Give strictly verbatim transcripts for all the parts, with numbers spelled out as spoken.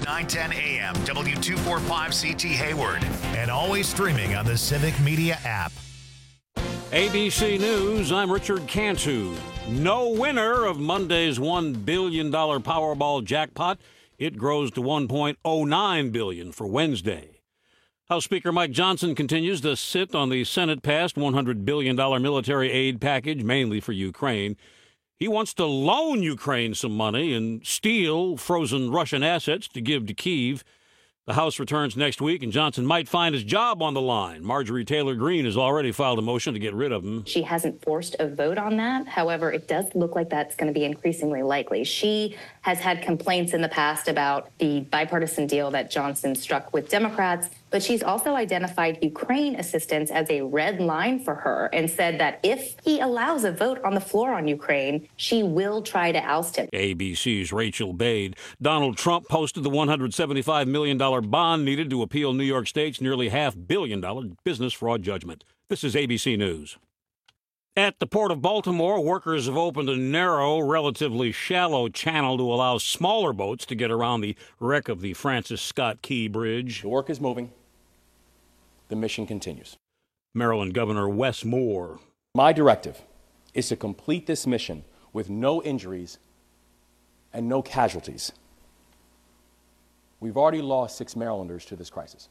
nine ten A M, W two forty-five C T Hayward, and always streaming on the Civic Media app. A B C News, I'm Richard Cantu. No winner of Monday's one billion dollars Powerball jackpot. It grows to one point oh nine billion dollars for Wednesday. House Speaker Mike Johnson continues to sit on the Senate-passed one hundred billion dollars military aid package, mainly for Ukraine. He wants to loan Ukraine some money and steal frozen Russian assets to give to Kyiv. The House returns next week, and Johnson might find his job on the line. Marjorie Taylor Greene has already filed a motion to get rid of him. She hasn't forced a vote on that. However, it does look like that's going to be increasingly likely. She has had complaints in the past about the bipartisan deal that Johnson struck with Democrats, but she's also identified Ukraine assistance as a red line for her and said that if he allows a vote on the floor on Ukraine, she will try to oust him. A B C's Rachel Bade. Donald Trump posted the one hundred seventy-five million dollars bond needed to appeal New York State's nearly half billion dollar business fraud judgment. This is A B C News. At the Port of Baltimore, workers have opened a narrow, relatively shallow channel to allow smaller boats to get around the wreck of the Francis Scott Key Bridge. The work is moving. The mission continues. Maryland Governor Wes Moore. My directive is to complete this mission with no injuries and no casualties. We've already lost six Marylanders to this crisis.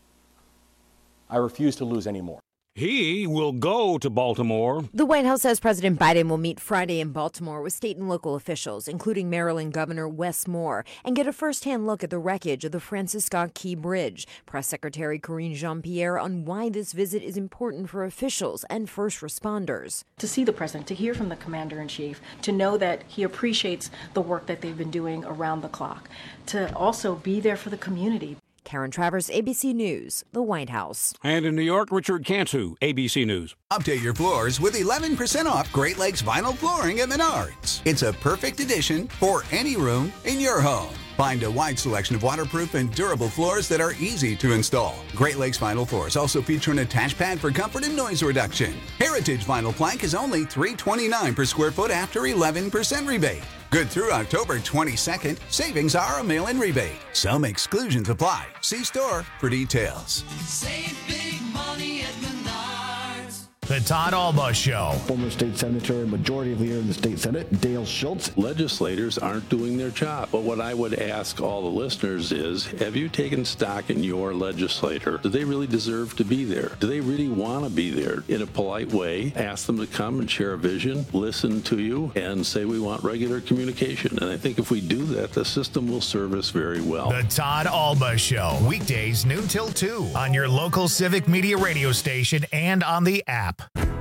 I refuse to lose any more. He will go to Baltimore. The White House says President Biden will meet Friday in Baltimore with state and local officials, including Maryland Governor Wes Moore, and get a first-hand look at the wreckage of the Francis Scott Key Bridge. Press Secretary Karine Jean-Pierre on why this visit is important for officials and first responders. To see the president, to hear from the commander-in-chief, to know that he appreciates the work that they've been doing around the clock, to also be there for the community. Karen Travers, A B C News, the White House. And in New York, Richard Cantu, A B C News. Update your floors with eleven percent off Great Lakes Vinyl Flooring at Menards. It's a perfect addition for any room in your home. Find a wide selection of waterproof and durable floors that are easy to install. Great Lakes Vinyl Floors also feature an attached pad for comfort and noise reduction. Heritage Vinyl Plank is only three twenty-nine per square foot after eleven percent rebate. Good through October twenty-second. Savings are a mail-in rebate. Some exclusions apply. See store for details. Save big money at Menards. The Todd Alba Show. Former state senator and majority leader in the state senate, Dale Schultz. Legislators aren't doing their job. But what I would ask all the listeners is, have you taken stock in your legislator? Do they really deserve to be there? Do they really want to be there? In a polite way, ask them to come and share a vision, listen to you, and say we want regular communication. And I think if we do that, the system will serve us very well. The Todd Alba Show. Weekdays noon till two on your local Civic Media radio station and on the app.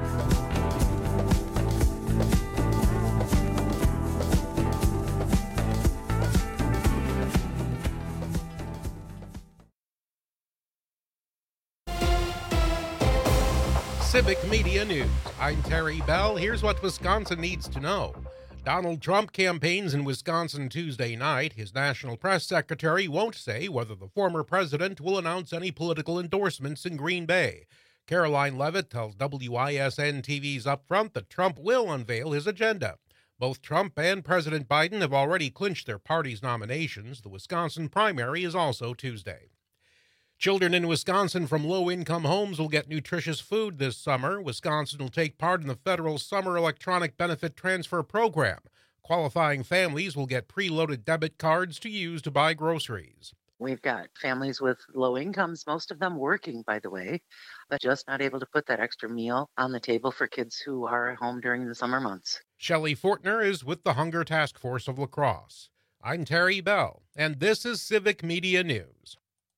Civic Media News. I'm Terry Bell. Here's what Wisconsin needs to know. Donald Trump campaigns in Wisconsin Tuesday night. His national press secretary won't say whether the former president will announce any political endorsements in Green Bay. Caroline Levitt tells W I S N T V's Upfront that Trump will unveil his agenda. Both Trump and President Biden have already clinched their party's nominations. The Wisconsin primary is also Tuesday. Children in Wisconsin from low-income homes will get nutritious food this summer. Wisconsin will take part in the federal Summer Electronic Benefit Transfer Program. Qualifying families will get preloaded debit cards to use to buy groceries. We've got families with low incomes, most of them working, by the way, but just not able to put that extra meal on the table for kids who are at home during the summer months. Shelley Fortner is with the Hunger Task Force of La Crosse. I'm Terry Bell, and this is Civic Media News.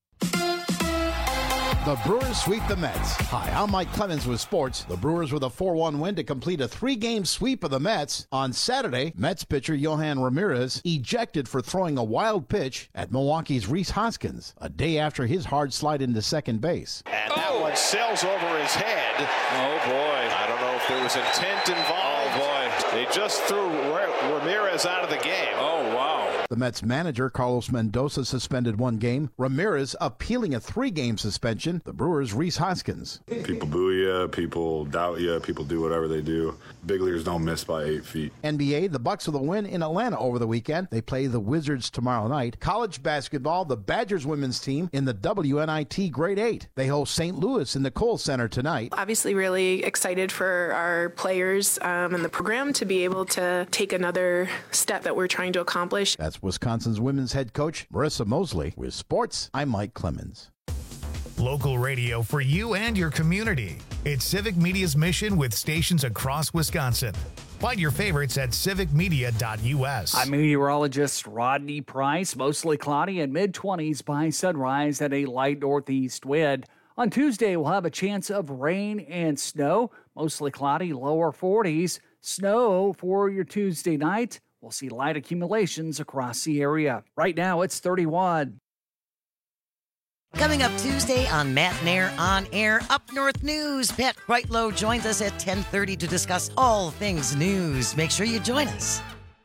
The Brewers sweep the Mets. Hi, I'm Mike Clemens with sports. The Brewers with a four one win to complete a three-game sweep of the Mets. On Saturday, Mets pitcher Yohan Ramirez ejected for throwing a wild pitch at Milwaukee's Rhys Hoskins, a day after his hard slide into second base. And that oh. one sails over his head. Oh, boy. I don't know if there was intent involved. Oh, boy. They just threw Ramirez out of the game. Oh, wow. The Mets manager, Carlos Mendoza, suspended one game. Ramirez appealing a three-game suspension. The Brewers' Rhys Hoskins. People boo you, people doubt you, people do whatever they do. Big leaguers don't miss by eight feet. N B A, the Bucks with a win in Atlanta over the weekend. They play the Wizards tomorrow night. College basketball, the Badgers women's team in the W N I T Grade eight. They host Saint Louis in the Kohl Center tonight. Obviously really excited for our players um, and the program to be able to take another step that we're trying to accomplish. That's Wisconsin's women's head coach, Marissa Mosley. With sports, I'm Mike Clemens. Local radio for you and your community. It's Civic Media's mission with stations across Wisconsin. Find your favorites at civic media dot U S. I'm meteorologist Rodney Price. Mostly cloudy and mid twenties by sunrise at a light northeast wind. On Tuesday, we'll have a chance of rain and snow. Mostly cloudy, lower forties. Snow for your Tuesday night. We'll see light accumulations across the area. Right now, it's thirty-one. Coming up Tuesday on Matt and Air On Air Up North News, Pat Kreitlow joins us at ten thirty to discuss all things news. Make sure you join us.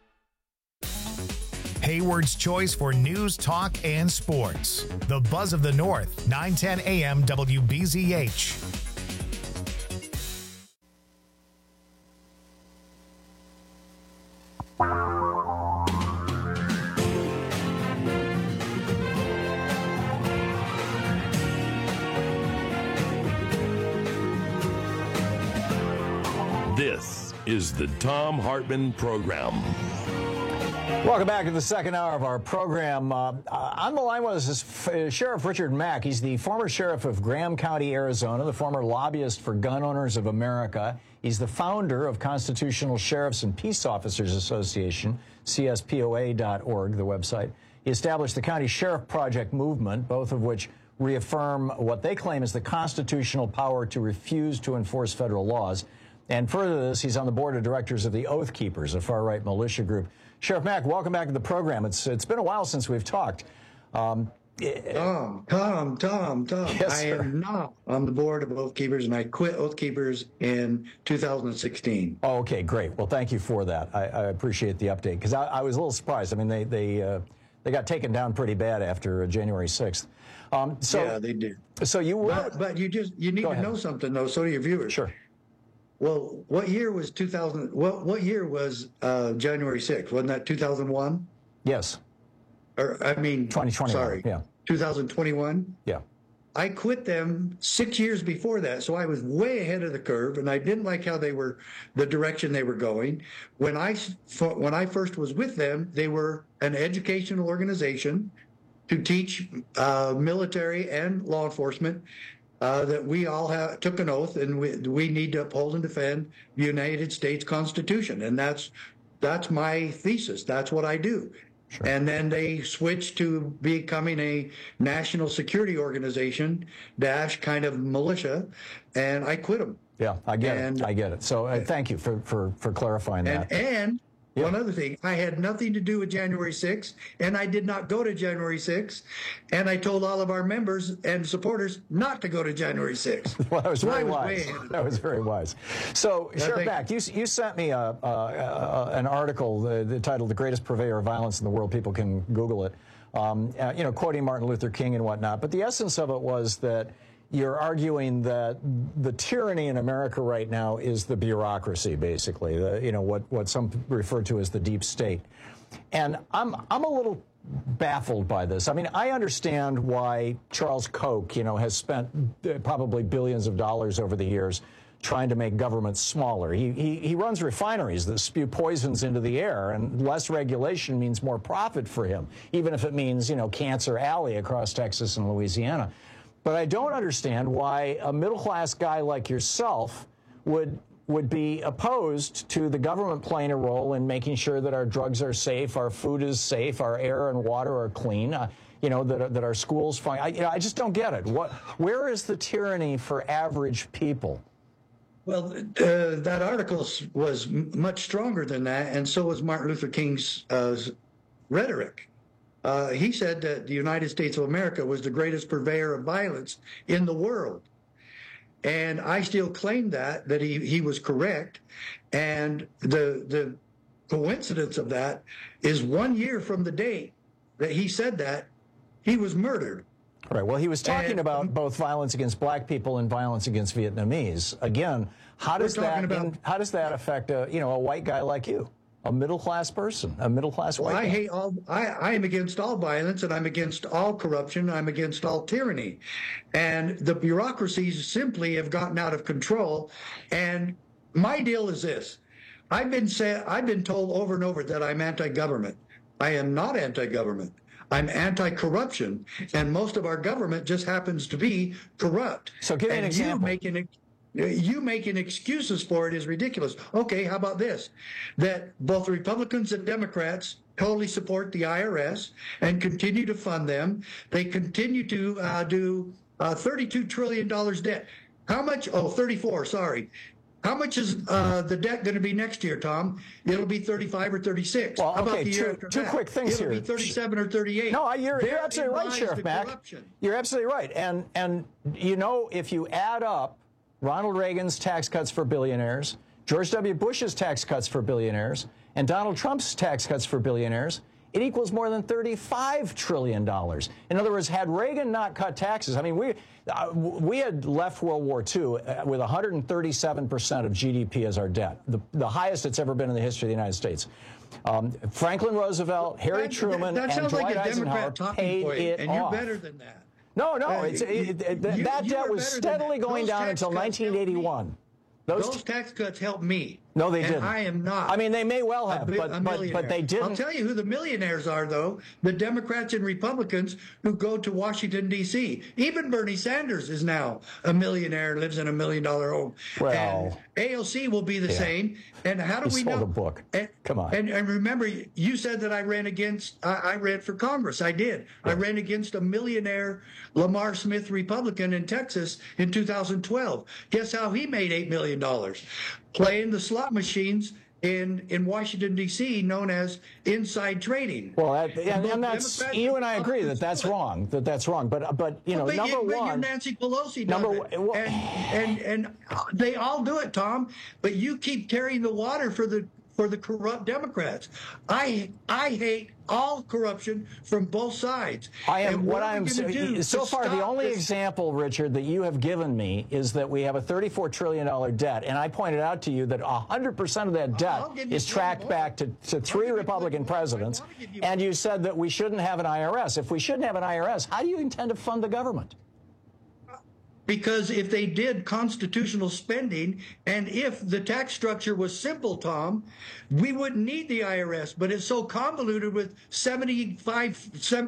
Hayward's choice for news, talk, and sports. The Buzz of the North, nine ten A M W B Z H. This is the Thom Hartmann Program. Welcome back to the second hour of our program. Uh, on the line with us is uh, Sheriff Richard Mack. He's the former sheriff of Graham County, Arizona, the former lobbyist for Gun Owners of America. He's the founder of Constitutional Sheriffs and Peace Officers Association, C S P O A dot org, the website. He established the County Sheriff Project movement, both of which reaffirm what they claim is the constitutional power to refuse to enforce federal laws. And further to this, he's on the board of directors of the Oath Keepers, a far-right militia group. Sheriff Mack, welcome back to the program. It's It's been a while since we've talked. Um, Tom, Tom, Tom, Tom. Yes, I sir. am not on the board of Oath Keepers, and I quit Oath Keepers in two thousand sixteen. Oh, okay, great. Well, thank you for that. I, I appreciate the update, because I, I was a little surprised. I mean, they they uh, they got taken down pretty bad after uh, January sixth. Um, so, yeah, they did. So you were... But, but you just you need Go to ahead. know something, though, so do your viewers. Sure. Well, what year was two thousand? What what year was uh, January sixth? Wasn't that two thousand one? Yes. Or I mean, twenty twenty-one. Sorry, Yeah. two thousand twenty-one. Yeah. I quit them six years before that, so I was way ahead of the curve, and I didn't like how they were, the direction they were going. When I when I first was with them, they were an educational organization to teach uh, military and law enforcement uh, that we all have, took an oath, and we, we need to uphold and defend the United States Constitution, and that's that's my thesis. That's what I do. Sure. And then they switched to becoming a national security organization dash kind of militia, and I quit them. Yeah, I get and, it. I get it. So uh, thank you for, for, for clarifying and, that. And yeah. One other thing, I had nothing to do with January sixth, and I did not go to January sixth, and I told all of our members and supporters not to go to January sixth. Well, that was so very was wise. That was very wise. So, Yeah, Sheriff thank Mack, you, you sent me a, uh, uh, an article uh, titled "The Greatest Purveyor of Violence in the World." People can Google it. Um, uh, you know, quoting Martin Luther King and whatnot. But the essence of it was that you're arguing that the tyranny in America right now is the bureaucracy, basically. The, you know, what what some refer to as the deep state. And I'm I'm a little baffled by this. I mean, I understand why Charles Koch, you know, has spent probably billions of dollars over the years trying to make government smaller. He, he, he runs refineries that spew poisons into the air, and less regulation means more profit for him, even if it means, you know, Cancer Alley across Texas and Louisiana. But I don't understand why a middle-class guy like yourself would would be opposed to the government playing a role in making sure that our drugs are safe, our food is safe, our air and water are clean, uh, you know, that, that our schools fine. I, you know, I just don't get it. What, where is the tyranny for average people? Well, uh, that article was m- much stronger than that, and so was Martin Luther King's uh, rhetoric. Uh, he said that the United States of America was the greatest purveyor of violence in the world. And I still claim that, that he, he was correct. And the the coincidence of that is one year from the date that he said that, he was murdered. Right. Well, he was talking And, about um, both violence against black people and violence against Vietnamese. Again, how does We're that talking about- in, how does that affect a you know a white guy like you, a middle class person, a middle class Well, white I guy? hate all. I, I am against all violence, and I'm against all corruption. I'm against all tyranny, and the bureaucracies simply have gotten out of control. And my deal is this: I've been say, I've been told over and over that I'm anti-government. I am not anti-government. I'm anti-corruption, and most of our government just happens to be corrupt. So give me an and example. You making you making excuses for it is ridiculous. Okay, how about this? That both Republicans and Democrats totally support the I R S and continue to fund them. They continue to uh, do uh, thirty-two trillion dollars debt. How much? Oh, thirty-four, sorry. How much is uh, the debt going to be next year, Tom? It'll be thirty-five or thirty-six. Well, How about okay, the year two, after two that? quick things It'll here. be thirty-seven or thirty-eight. No, you're, you're Therein absolutely right, lies Sheriff the Mack. corruption. You're absolutely right. And and you know, if you add up Ronald Reagan's tax cuts for billionaires, George W. Bush's tax cuts for billionaires, and Donald Trump's tax cuts for billionaires, it equals more than thirty-five trillion dollars. In other words, had Reagan not cut taxes, I mean, we uh, we had left World War Two with one hundred thirty-seven percent of G D P as our debt, the, the highest it's ever been in the history of the United States. Um, Franklin Roosevelt, Harry That- Truman, that and sounds Dwight like a Eisenhower Democrat talking paid point, it and off. you're better than that. No, no, Uh, it's, it, it, it, you- that you debt are was better than steadily that. going Those down tax until cuts helped nineteen eighty-one. Those, Those tax cuts helped me. No, they and didn't. I am not. I mean, they may well a have, bi- but, a but, but millionaire. they didn't. I'll tell you who the millionaires are, though. The Democrats and Republicans who go to Washington, D C Even Bernie Sanders is now a millionaire, lives in a million dollar home. Well, and A O C will be the yeah. same. And how do He we sold know? a book. And, Come on. And, and remember, you said that I ran against, I, I ran for Congress. I did. I ran against a millionaire Lamar Smith Republican in Texas in two thousand twelve. Guess how he made eight million dollars? Playing the slot machines in, in Washington, D C, known as inside trading. Well, that, and, both and that's Democrats you and I agree Republicans that that's do it. wrong. That that's wrong. But but you know, but number you, but one, you're Nancy Pelosi does number it. one- well- and, and and they all do it, Tom. But you keep carrying the water for the for the corrupt Democrats. I I hate all corruption from both sides. I am And what are we I'm gonna so, do so to far. The stop only this? example, Richard, that you have given me is that we have a thirty-four trillion dollar debt, and I pointed out to you that one hundred percent of that debt I'll give you is plenty tracked more. back to, to three Republican presidents, and you said that we shouldn't have an I R S. If we shouldn't have an I R S, how do you intend to fund the government? Because if they did constitutional spending, and if the tax structure was simple, Tom, we wouldn't need the I R S. But it's so convoluted with seventy-five,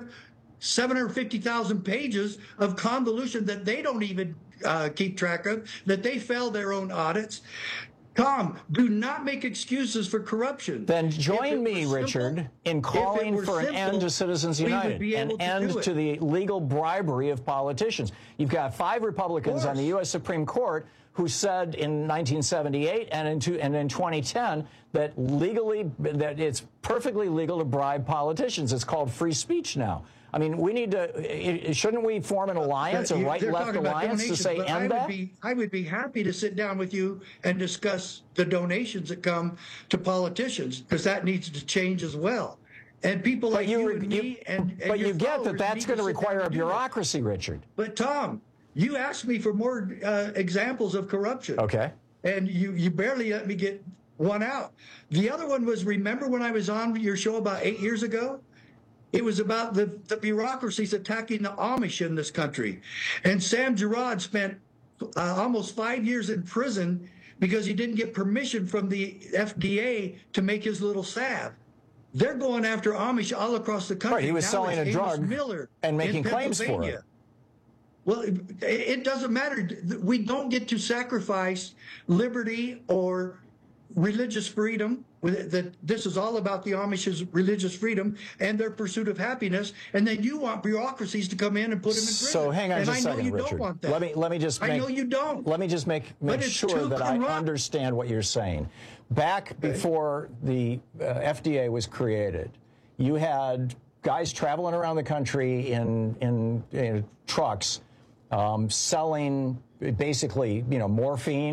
seven hundred fifty thousand pages of convolution that they don't even uh, keep track of, that they fail their own audits. Tom, do not make excuses for corruption. Then If join it me, were Richard, simple- in if it calling were for an simple, end to Citizens we would United, be an able to end do it. to the legal bribery of politicians. You've got five Republicans on the U S Supreme Court who said in nineteen seventy-eight and in, two, and in twenty ten that legally, that it's perfectly legal to bribe politicians. It's called free speech now. I mean, we need to, it, shouldn't we form an alliance, a But you- they're right-left talking about alliance to donations, say but I end would that? Be, I would be happy to sit down with you and discuss the donations that come to politicians, because that needs to change as well. And people like you, and me and, and But your you get that followers that's need going to sit down require a and do that. bureaucracy, Richard. But Tom, you asked me for more uh, examples of corruption. Okay. And you, you barely let me get one out. The other one was, remember when I was on your show about eight years ago? It was about the, the bureaucracies attacking the Amish in this country. And Sam Girard spent uh, almost five years in prison because he didn't get permission from the F D A to make his little salve. They're going after Amish all across the country. Right, he was Now selling it's a Amos drug Miller and making in claims for it. Pennsylvania. Well, it, it doesn't matter. We don't get to sacrifice liberty or religious freedom. That this is all about the Amish's religious freedom and their pursuit of happiness, and then you want bureaucracies to come in and put them in prison. So hang on and just a I know second, you Richard. Don't want that. Let me let me just make, I know you don't. Let me just make make But it's sure too that I corrupt. understand what you're saying. Back before the uh, F D A was created, you had guys traveling around the country in in, in trucks, um, selling basically you know morphine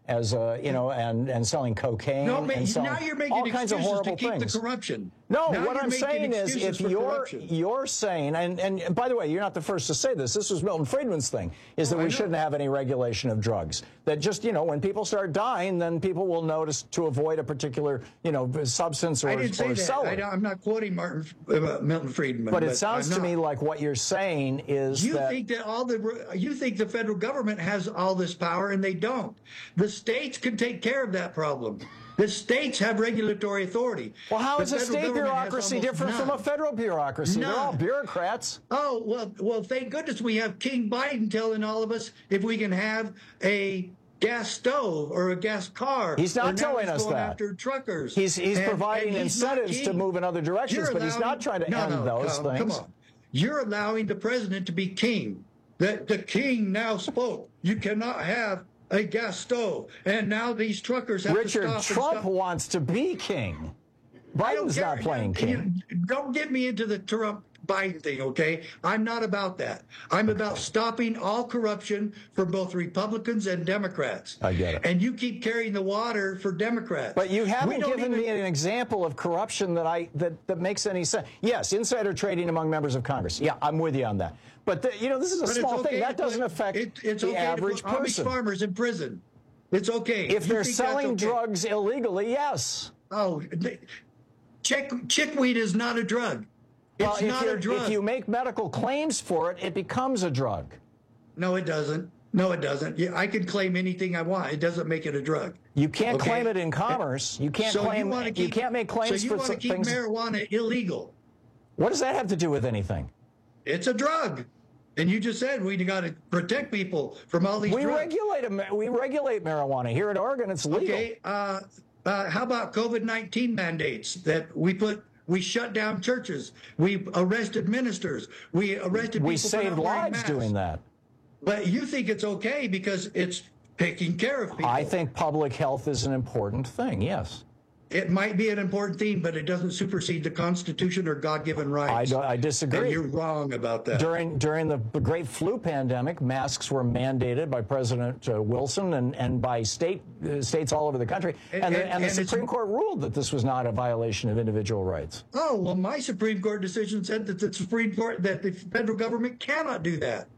as a, you know, and, and selling cocaine. No, ma- and selling now you're making all kinds of excuses horrible to keep things. the corruption. No, Now what you're I'm making saying is, excuses if for you're corruption. you're saying, and, and by the way, you're not the first to say this. This was Milton Friedman's thing, is that Oh, I we know. shouldn't have any regulation of drugs. That just, you know, when people start dying, then people will notice to avoid a particular, you know, substance or, I didn't say or that. sell I, it. don't- I'm not quoting Martin uh, Milton Friedman. But it sounds I'm to not. me like what you're saying is You that think that all the you think the federal government has all this power, and they don't. The states can take care of that problem. The states have regulatory authority. Well, how The is a federal state government has bureaucracy almost different from a none. federal bureaucracy? They're all None. bureaucrats. Oh, well, well, thank goodness we have King Biden telling all of us if we can have a gas stove or a gas car. He's or not now telling he's us going that. After truckers. He's he's And- providing and he's not incentives to king. move in other directions, You're but he's allowing- not trying to no, end no, those come, things. Come on. You're allowing the president to be king. The, the king now spoke. You cannot have a gas stove. And now these truckers have Richard to stop Trump and stop. wants to be king. I don't Biden's care. not playing You- king. you- don't get me into the Trump Biden thing, okay? I'm not about that. I'm about stopping all corruption for both Republicans and Democrats. I get it. And you keep carrying the water for Democrats. But you We haven't don't given even- me an example of corruption that I that, that makes any sense. Yes, insider trading among members of Congress. Yeah, I'm with you on that. But the, you know, this is a But it's small okay thing that to doesn't put- affect it, it's the okay average to put Amish person. farmers in prison. It's okay. If You they're think that's selling okay? drugs illegally, yes. Oh, they- chick, chickweed is not a drug. Well, It's if, not you're- a drug. if you make medical claims for it, it becomes a drug. No, it doesn't. No, it doesn't. Yeah, I can claim anything I want. It doesn't make it a drug. You can't Okay? claim it in commerce. You can't So claim. wanna You, keep- can't make claims so you for want some to keep things. marijuana illegal. What does that have to do with anything? It's a drug. And you just said we got to protect people from all these We drugs. regulate a- we regulate marijuana here in Oregon. It's legal. Okay. Uh, uh, how about COVID nineteen mandates that we put? We shut down churches. We arrested ministers. We arrested We people for saved not wearing lives masks. doing that. But you think it's okay because it's taking care of people. I think public health is an important thing. Yes. It might be an important theme, but it doesn't supersede the Constitution or God-given rights. I, don't, I disagree. And you're wrong about that. During during the great flu pandemic, masks were mandated by President uh, Wilson and, and by state uh, states all over the country. And, And- the, and- and the and it's- Supreme Court ruled that this was not a violation of individual rights. Oh, well, my Supreme Court decision said that the Supreme Court, that the federal government cannot do that.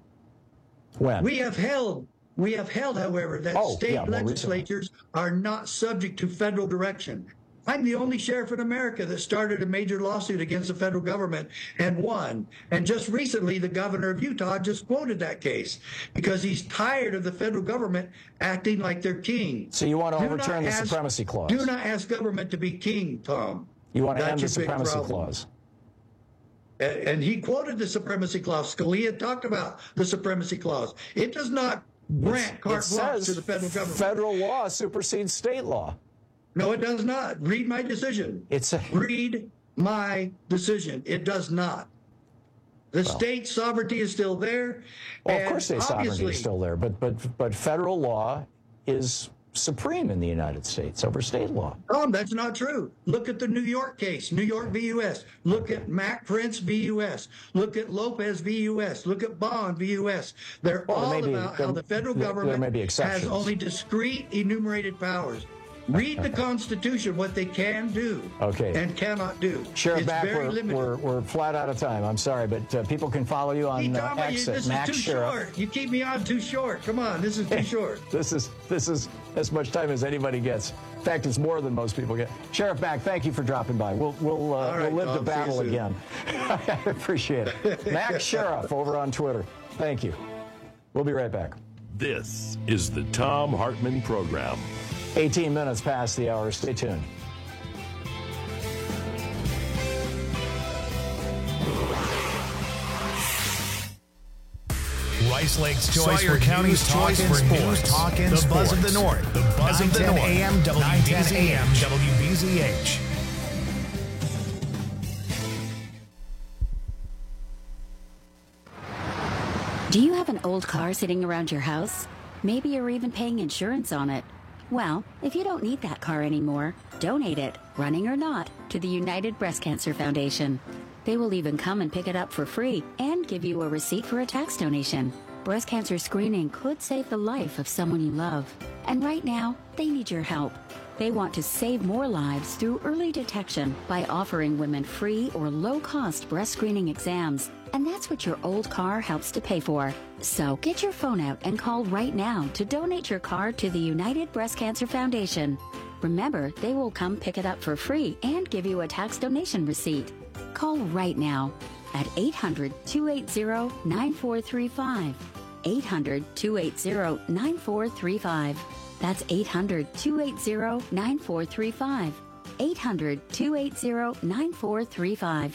When? We have held, we have held, however, that Oh, state yeah, more recently. legislatures are not subject to federal direction. I'm the only sheriff in America that started a major lawsuit against the federal government and won. And just recently, the governor of Utah just quoted that case because he's tired of the federal government acting like they're king. So you want to Do overturn not the ask- supremacy clause? Do not ask government to be king, Tom. You want to That's end the your big supremacy problem. clause? And and he quoted the supremacy clause. Scalia talked about the supremacy clause. It does not grant carte It blanche says to the federal government. federal law supersedes state law. No, it does not. Read my decision. It's a, Read my decision. It does not. The state sovereignty is still there. well, of and course, state sovereignty obviously- is still there, but but but federal law is supreme in the United States over state law. Tom, that's not true. Look at the New York case, New York v. U S. Look at Mac Prince v. U S. Look at Lopez v. U S. Look at Bond v. U S. They're Well, there all may be- about there- how the federal there- there government may be has exceptions. only discrete enumerated powers. Read the Constitution, what they can do Okay. and cannot do. Sheriff it's Mack, very we're, limited. we're, we're flat out of time. I'm sorry, but uh, people can follow you on Hey, uh, Tom, you- X this at is Max too Sheriff. short. You keep me on too short. Come on, this is too short. This is this is as much time as anybody gets. In fact, it's more than most people get. Sheriff Mack, thank you for dropping by. We'll we'll uh, All right, we'll live Tom, the see you battle soon. again. I appreciate it. Max Sheriff over on Twitter. Thank you. We'll be right back. This is the Tom Hartman Program. eighteen minutes past the hour. Stay tuned. Rice Lake's choice Sawyer for County's County's choice choice for for news, news, talk, and the sports. buzz of the North. The buzz of the North. A M W B Z H. W B Z H. Do you have an old car sitting around your house? Maybe you're even paying insurance on it. Well, if you don't need that car anymore, donate it, running or not, to the United Breast Cancer Foundation. They will even come and pick it up for free and give you a receipt for a tax donation. breast cancer screening could save the life of someone you love. And right now, they need your help. They want to save more lives through early detection by offering women free or low-cost breast screening exams. And that's what your old car helps to pay for. So get your phone out and call right now to donate your car to the United Breast Cancer Foundation. Remember, they will come pick it up for free and give you a tax donation receipt. Call right now at eight hundred, two eight zero, nine four three five. eight hundred, two eight zero, nine four three five. That's eight hundred, two eight zero, nine four three five. eight hundred, two eight zero, nine four three five.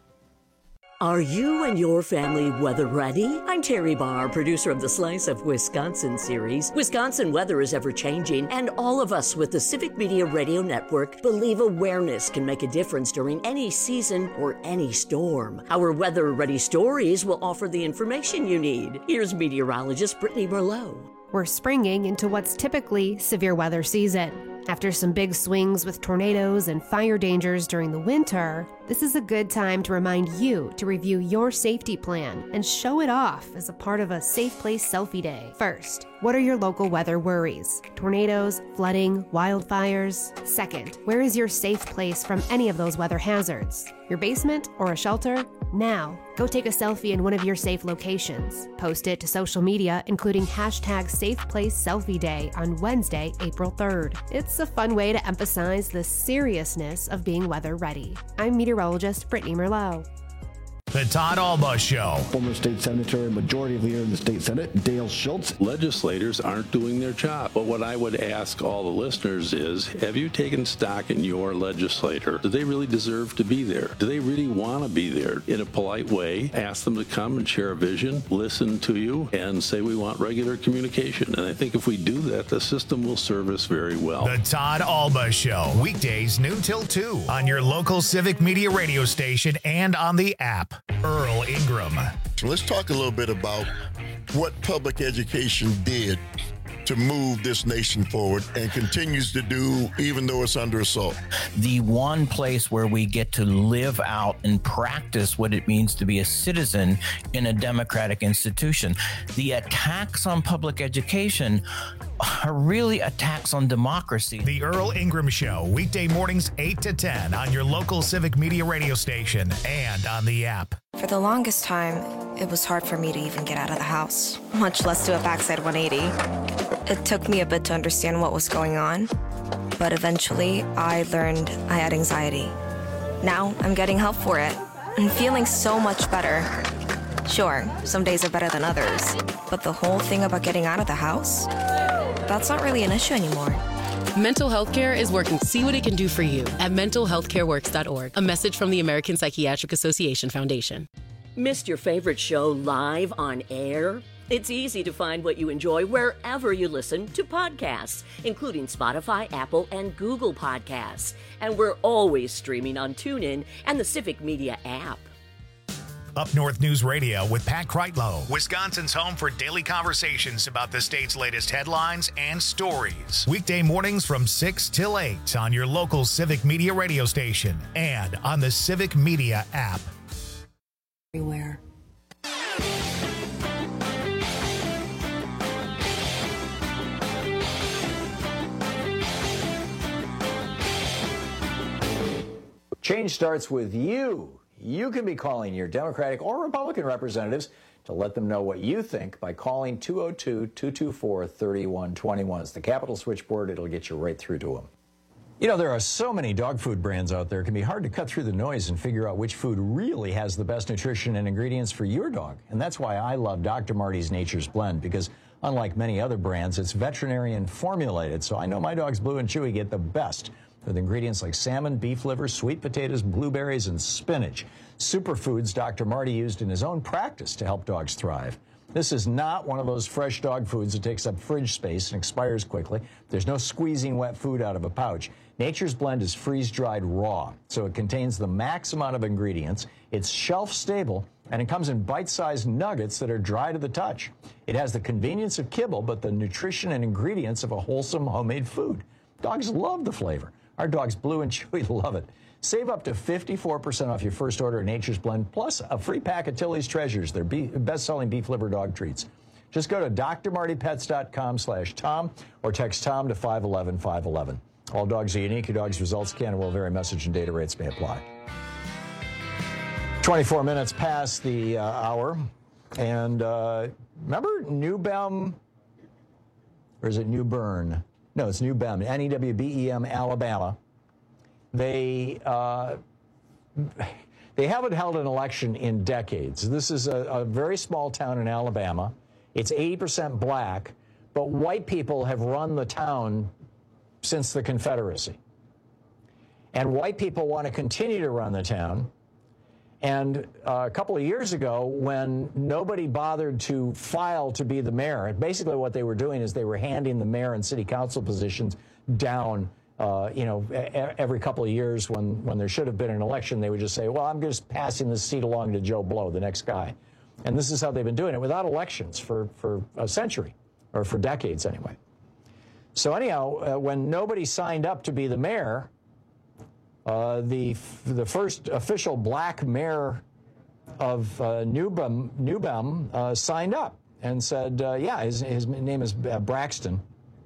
Are you and your family weather ready? I'm Terry Barr, producer of the Slice of Wisconsin series. Wisconsin weather is ever changing, and all of us with the Civic Media Radio Network believe awareness can make a difference during any season or any storm. Our Weather Ready stories will offer the information you need. Here's meteorologist Brittany Merlot. We're springing into what's typically severe weather season. After some big swings with tornadoes and fire dangers during the winter, this is a good time to remind you to review your safety plan and show it off as a part of a Safe Place Selfie Day. First, what are your local weather worries? Tornadoes, flooding, wildfires? Second, where is your safe place from any of those weather hazards? Your basement or a shelter? Now, go take a selfie in one of your safe locations. Post it to social media, including hashtag Safe Place Selfie Day on Wednesday, April third. It's a fun way to emphasize the seriousness of being weather ready. I'm meteorologist Brittany Merlot. The Todd Alba Show. Former state senator, majority leader in the state senate, Dale Schultz. Legislators aren't doing their job. But what I would ask all the listeners is, have you taken stock in your legislator? Do they really deserve to be there? Do they really want to be there? In a polite way, ask them to come and share a vision, listen to you, and say we want regular communication. And I think if we do that, the system will serve us very well. The Todd Alba Show. Weekdays noon till two on your local Civic Media radio station and on the app. Earl Ingram. So let's talk a little bit about what public education did to move this nation forward and continues to do, even though it's under assault. The one place where we get to live out and practice what it means to be a citizen in a democratic institution. The attacks on public education are really attacks on democracy. The Earl Ingram Show, weekday mornings eight to ten on your local Civic Media radio station and on the app. For the longest time, it was hard for me to even get out of the house, much less do a backside one eighty. It took me a bit to understand what was going on, but eventually I learned I had anxiety. Now I'm getting help for it and feeling so much better. Sure, some days are better than others, but the whole thing about getting out of the house, that's not really an issue anymore. Mental health care is working to see what it can do for you at mental health care works dot org. A message from the American Psychiatric Association Foundation. Missed your favorite show live on air? It's easy to find what you enjoy wherever you listen to podcasts, including Spotify, Apple, and Google Podcasts. And we're always streaming on TuneIn and the Civic Media app. Up North News Radio with Pat Kreitlow, Wisconsin's home for daily conversations about the state's latest headlines and stories. Weekday mornings from six till eight on your local Civic Media radio station and on the Civic Media app. Everywhere. Change starts with you. You can be calling your Democratic or Republican representatives to let them know what you think by calling two oh two, two two four, three one two one. It's the Capitol switchboard. It'll get you right through to them. You know, there are so many dog food brands out there, it can be hard to cut through the noise and figure out which food really has the best nutrition and ingredients for your dog. And that's why I love Doctor Marty's Nature's Blend, because unlike many other brands, it's veterinarian formulated. So I know my dogs Blue and Chewy get the best with ingredients like salmon, beef liver, sweet potatoes, blueberries, and spinach. Superfoods Doctor Marty used in his own practice to help dogs thrive. This is not one of those fresh dog foods that takes up fridge space and expires quickly. There's no squeezing wet food out of a pouch. Nature's Blend is freeze-dried raw, so it contains the max amount of ingredients. It's shelf-stable, and it comes in bite-sized nuggets that are dry to the touch. It has the convenience of kibble, but the nutrition and ingredients of a wholesome homemade food. Dogs love the flavor. Our dogs Blue and Chewy love it. Save up to fifty-four percent off your first order of Nature's Blend, plus a free pack of Tilly's Treasures, their best-selling beef liver dog treats. Just go to d r marty pets dot com slash Tom or text Tom to five one one five one one. All dogs are unique. Your dog's results can and will vary. Message and data rates may apply. twenty-four minutes past the uh, hour. And uh, remember New Bem, or is it New Bern? No, it's New Bem, N E W B E M, Alabama. They, uh, they haven't held an election in decades. This is a, a very small town in Alabama. It's eighty percent black, but white people have run the town since the Confederacy. And white people want to continue to run the town. And uh, a couple of years ago, when nobody bothered to file to be the mayor, basically what they were doing is they were handing the mayor and city council positions down, uh, you know, a- every couple of years when, when there should have been an election. They would just say, well, I'm just passing this seat along to Joe Blow, the next guy. And this is how they've been doing it without elections for, for a century, or for decades anyway. So anyhow, uh, when nobody signed up to be the mayor, Uh, the the first official black mayor of uh, New Bem, New Bem uh, signed up and said, uh, yeah, his, his name is uh, Braxton,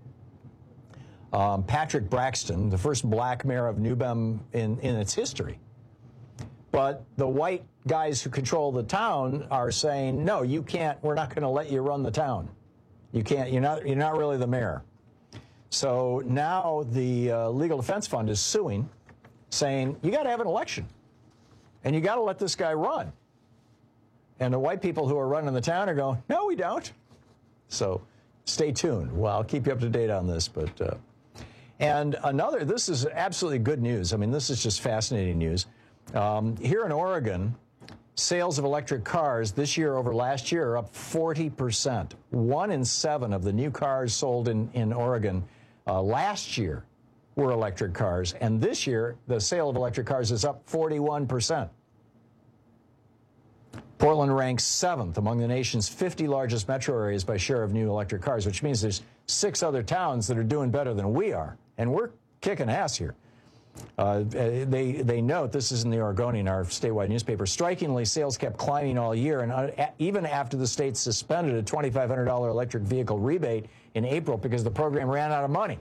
um, Patrick Braxton, the first black mayor of New Bem in, in its history. But the white guys who control the town are saying, no, you can't, we're not going to let you run the town. You can't, you're not, you're not really the mayor. So now the uh, Legal Defense Fund is suing, saying, you got to have an election, and you got to let this guy run. And the white people who are running the town are going, no, we don't. So stay tuned. Well, I'll keep you up to date on this. But uh, and another, this is absolutely good news. I mean, this is just fascinating news. Um, here in Oregon, sales of electric cars this year over last year are up forty percent. One in seven of the new cars sold in, in Oregon uh, last year were electric cars, and this year the sale of electric cars is up forty-one percent. Portland ranks seventh among the nation's fifty largest metro areas by share of new electric cars, which means there's six other towns that are doing better than we are, and we're kicking ass here. Uh, they they note, this is in the Oregonian, our statewide newspaper, strikingly, sales kept climbing all year, and uh, even after the state suspended a twenty-five hundred dollars electric vehicle rebate in April because the program ran out of money.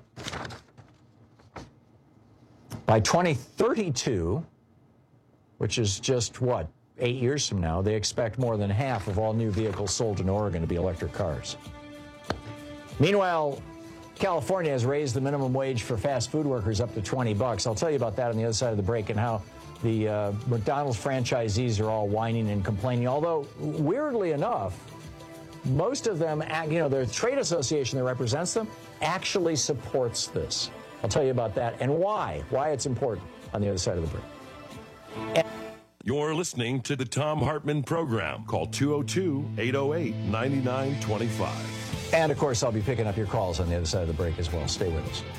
By twenty thirty-two, which is just, what, eight years from now, they expect more than half of all new vehicles sold in Oregon to be electric cars. Meanwhile, California has raised the minimum wage for fast food workers up to twenty bucks. I'll tell you about that on the other side of the break, and how the uh, McDonald's franchisees are all whining and complaining. Although, weirdly enough, most of them, you know, their trade association that represents them actually supports this. I'll tell you about that and why, why it's important on the other side of the break. And You're listening to the Tom Hartman Program. Call two oh two, eight oh eight, nine nine two five. And, of course, I'll be picking up your calls on the other side of the break as well. Stay with us.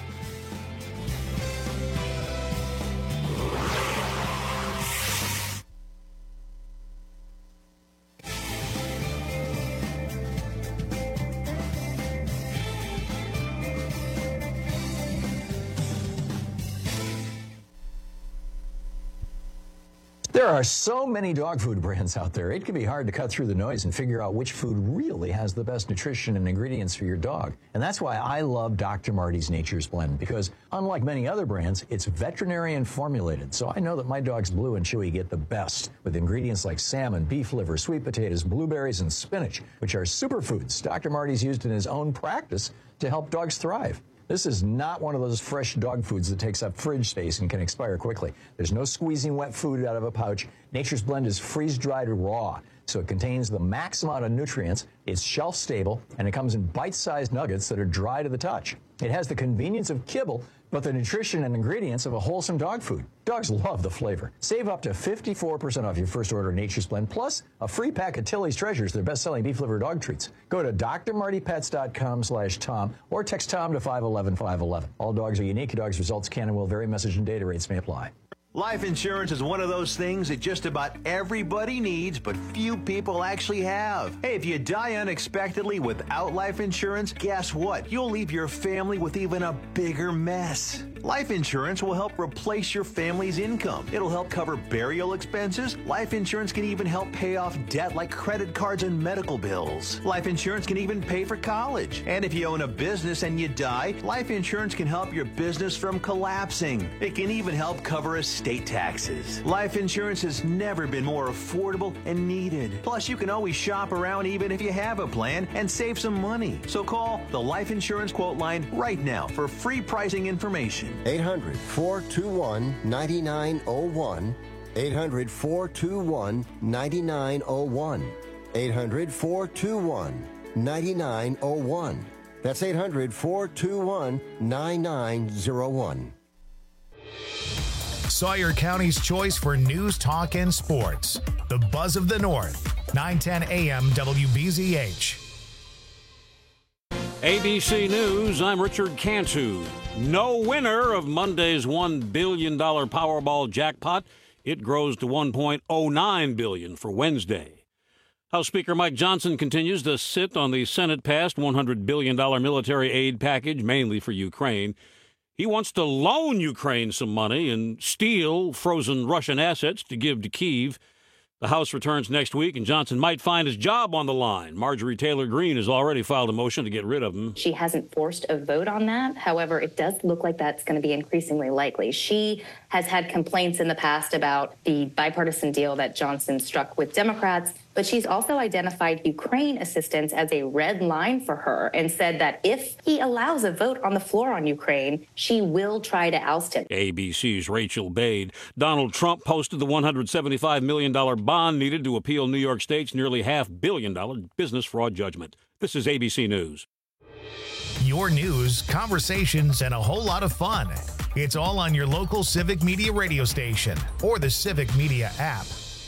There are so many dog food brands out there, it can be hard to cut through the noise and figure out which food really has the best nutrition and ingredients for your dog. And that's why I love Doctor Marty's Nature's Blend, because unlike many other brands, it's veterinarian formulated. So I know that my dogs Blue and Chewy get the best with ingredients like salmon, beef liver, sweet potatoes, blueberries, and spinach, which are superfoods Doctor Marty's used in his own practice to help dogs thrive. This is not one of those fresh dog foods that takes up fridge space and can expire quickly. There's no squeezing wet food out of a pouch. Nature's Blend is freeze-dried raw, so it contains the max amount of nutrients, it's shelf-stable, and it comes in bite-sized nuggets that are dry to the touch. It has the convenience of kibble, but the nutrition and ingredients of a wholesome dog food. Dogs love the flavor. Save up to fifty-four percent off your first order of Nature's Blend, plus a free pack of Tilly's Treasures, their best-selling beef liver dog treats. Go to d r marty pets dot com slash Tom or text Tom to five one one five one one. All dogs are unique. Dogs' results can and will vary. Message and data rates may apply. Life insurance is one of those things that just about everybody needs, but few people actually have. Hey, if you die unexpectedly without life insurance, guess what? You'll leave your family with even a bigger mess. Life insurance will help replace your family's income. It'll help cover burial expenses. Life insurance can even help pay off debt like credit cards and medical bills. Life insurance can even pay for college. And if you own a business and you die, life insurance can help your business from collapsing. It can even help cover estate taxes. Life insurance has never been more affordable and needed. Plus, you can always shop around even if you have a plan and save some money. So call the Life Insurance Quote Line right now for free pricing information. eight hundred, four two one, nine nine zero one. eight hundred, four two one, nine nine zero one. eight hundred, four two one, nine nine zero one. That's eight hundred, four two one, nine nine zero one. Sawyer County's choice for news, talk, and sports. The Buzz of the North, nine ten A M W B Z H. A B C News, I'm Richard Cantu. No winner of Monday's one billion dollars Powerball jackpot. It grows to one point oh nine billion dollars for Wednesday. House Speaker Mike Johnson continues to sit on the Senate-passed one hundred billion dollars military aid package, mainly for Ukraine. He wants to loan Ukraine some money and steal frozen Russian assets to give to Kyiv. The House returns next week, and Johnson might find his job on the line. Marjorie Taylor Greene has already filed a motion to get rid of him. She hasn't forced a vote on that. However, it does look like that's going to be increasingly likely. She has had complaints in the past about the bipartisan deal that Johnson struck with Democrats, but she's also identified Ukraine assistance as a red line for her and said that if he allows a vote on the floor on Ukraine, she will try to oust him. A B C's Rachel Bade. Donald Trump posted the one hundred seventy-five million dollars bond needed to appeal New York State's nearly half billion dollar business fraud judgment. This is A B C News. Your news, conversations, and a whole lot of fun. It's all on your local Civic Media radio station or the Civic Media app.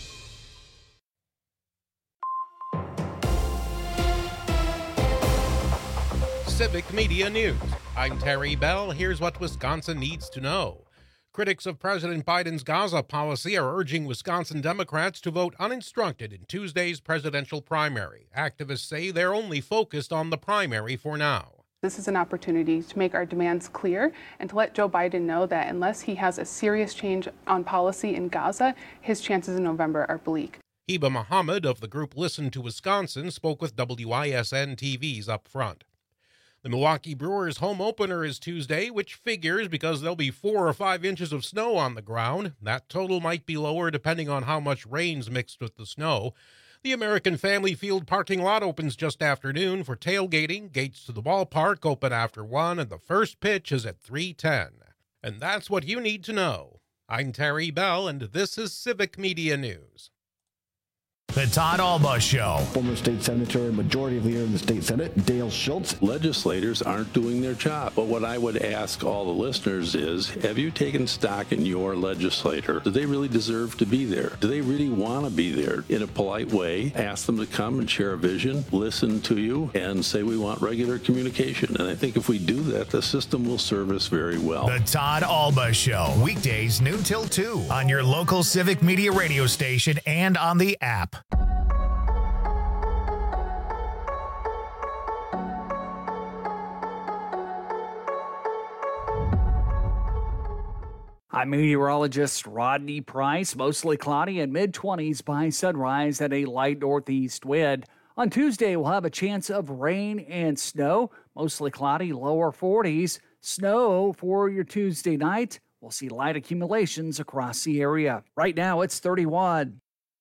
Civic Media News. I'm Terry Bell. Here's what Wisconsin needs to know. Critics of President Biden's Gaza policy are urging Wisconsin Democrats to vote uninstructed in Tuesday's presidential primary. Activists say they're only focused on the primary for now. This is an opportunity to make our demands clear and to let Joe Biden know that unless he has a serious change on policy in Gaza, his chances in November are bleak. Heba Muhammad of the group Listen to Wisconsin spoke with W I S N T V's Up Front. The Milwaukee Brewers home opener is Tuesday, which figures because there'll be four or five inches of snow on the ground. That total might be lower depending on how much rain's mixed with the snow. The American Family Field parking lot opens just after noon for tailgating. Gates to the ballpark open after one, and the first pitch is at three ten. And that's what you need to know. I'm Terry Bell, and this is Civic Media News. The Todd Alba Show. Former state senator and majority leader in the state Senate, Dale Schultz. Legislators aren't doing their job. But what I would ask all the listeners is, have you taken stock in your legislator? Do they really deserve to be there? Do they really want to be there? In a polite way, ask them to come and share a vision, listen to you, and say we want regular communication. And I think if we do that, the system will serve us very well. The Todd Alba Show. Weekdays noon till two on your local Civic Media radio station and on the app. I'm meteorologist Rodney Price. Mostly cloudy and mid twenties by sunrise at a light northeast wind. On Tuesday, we'll have a chance of rain and snow. Mostly cloudy, lower forties. Snow for your Tuesday night. We'll see light accumulations across the area. Right now, it's thirty-one.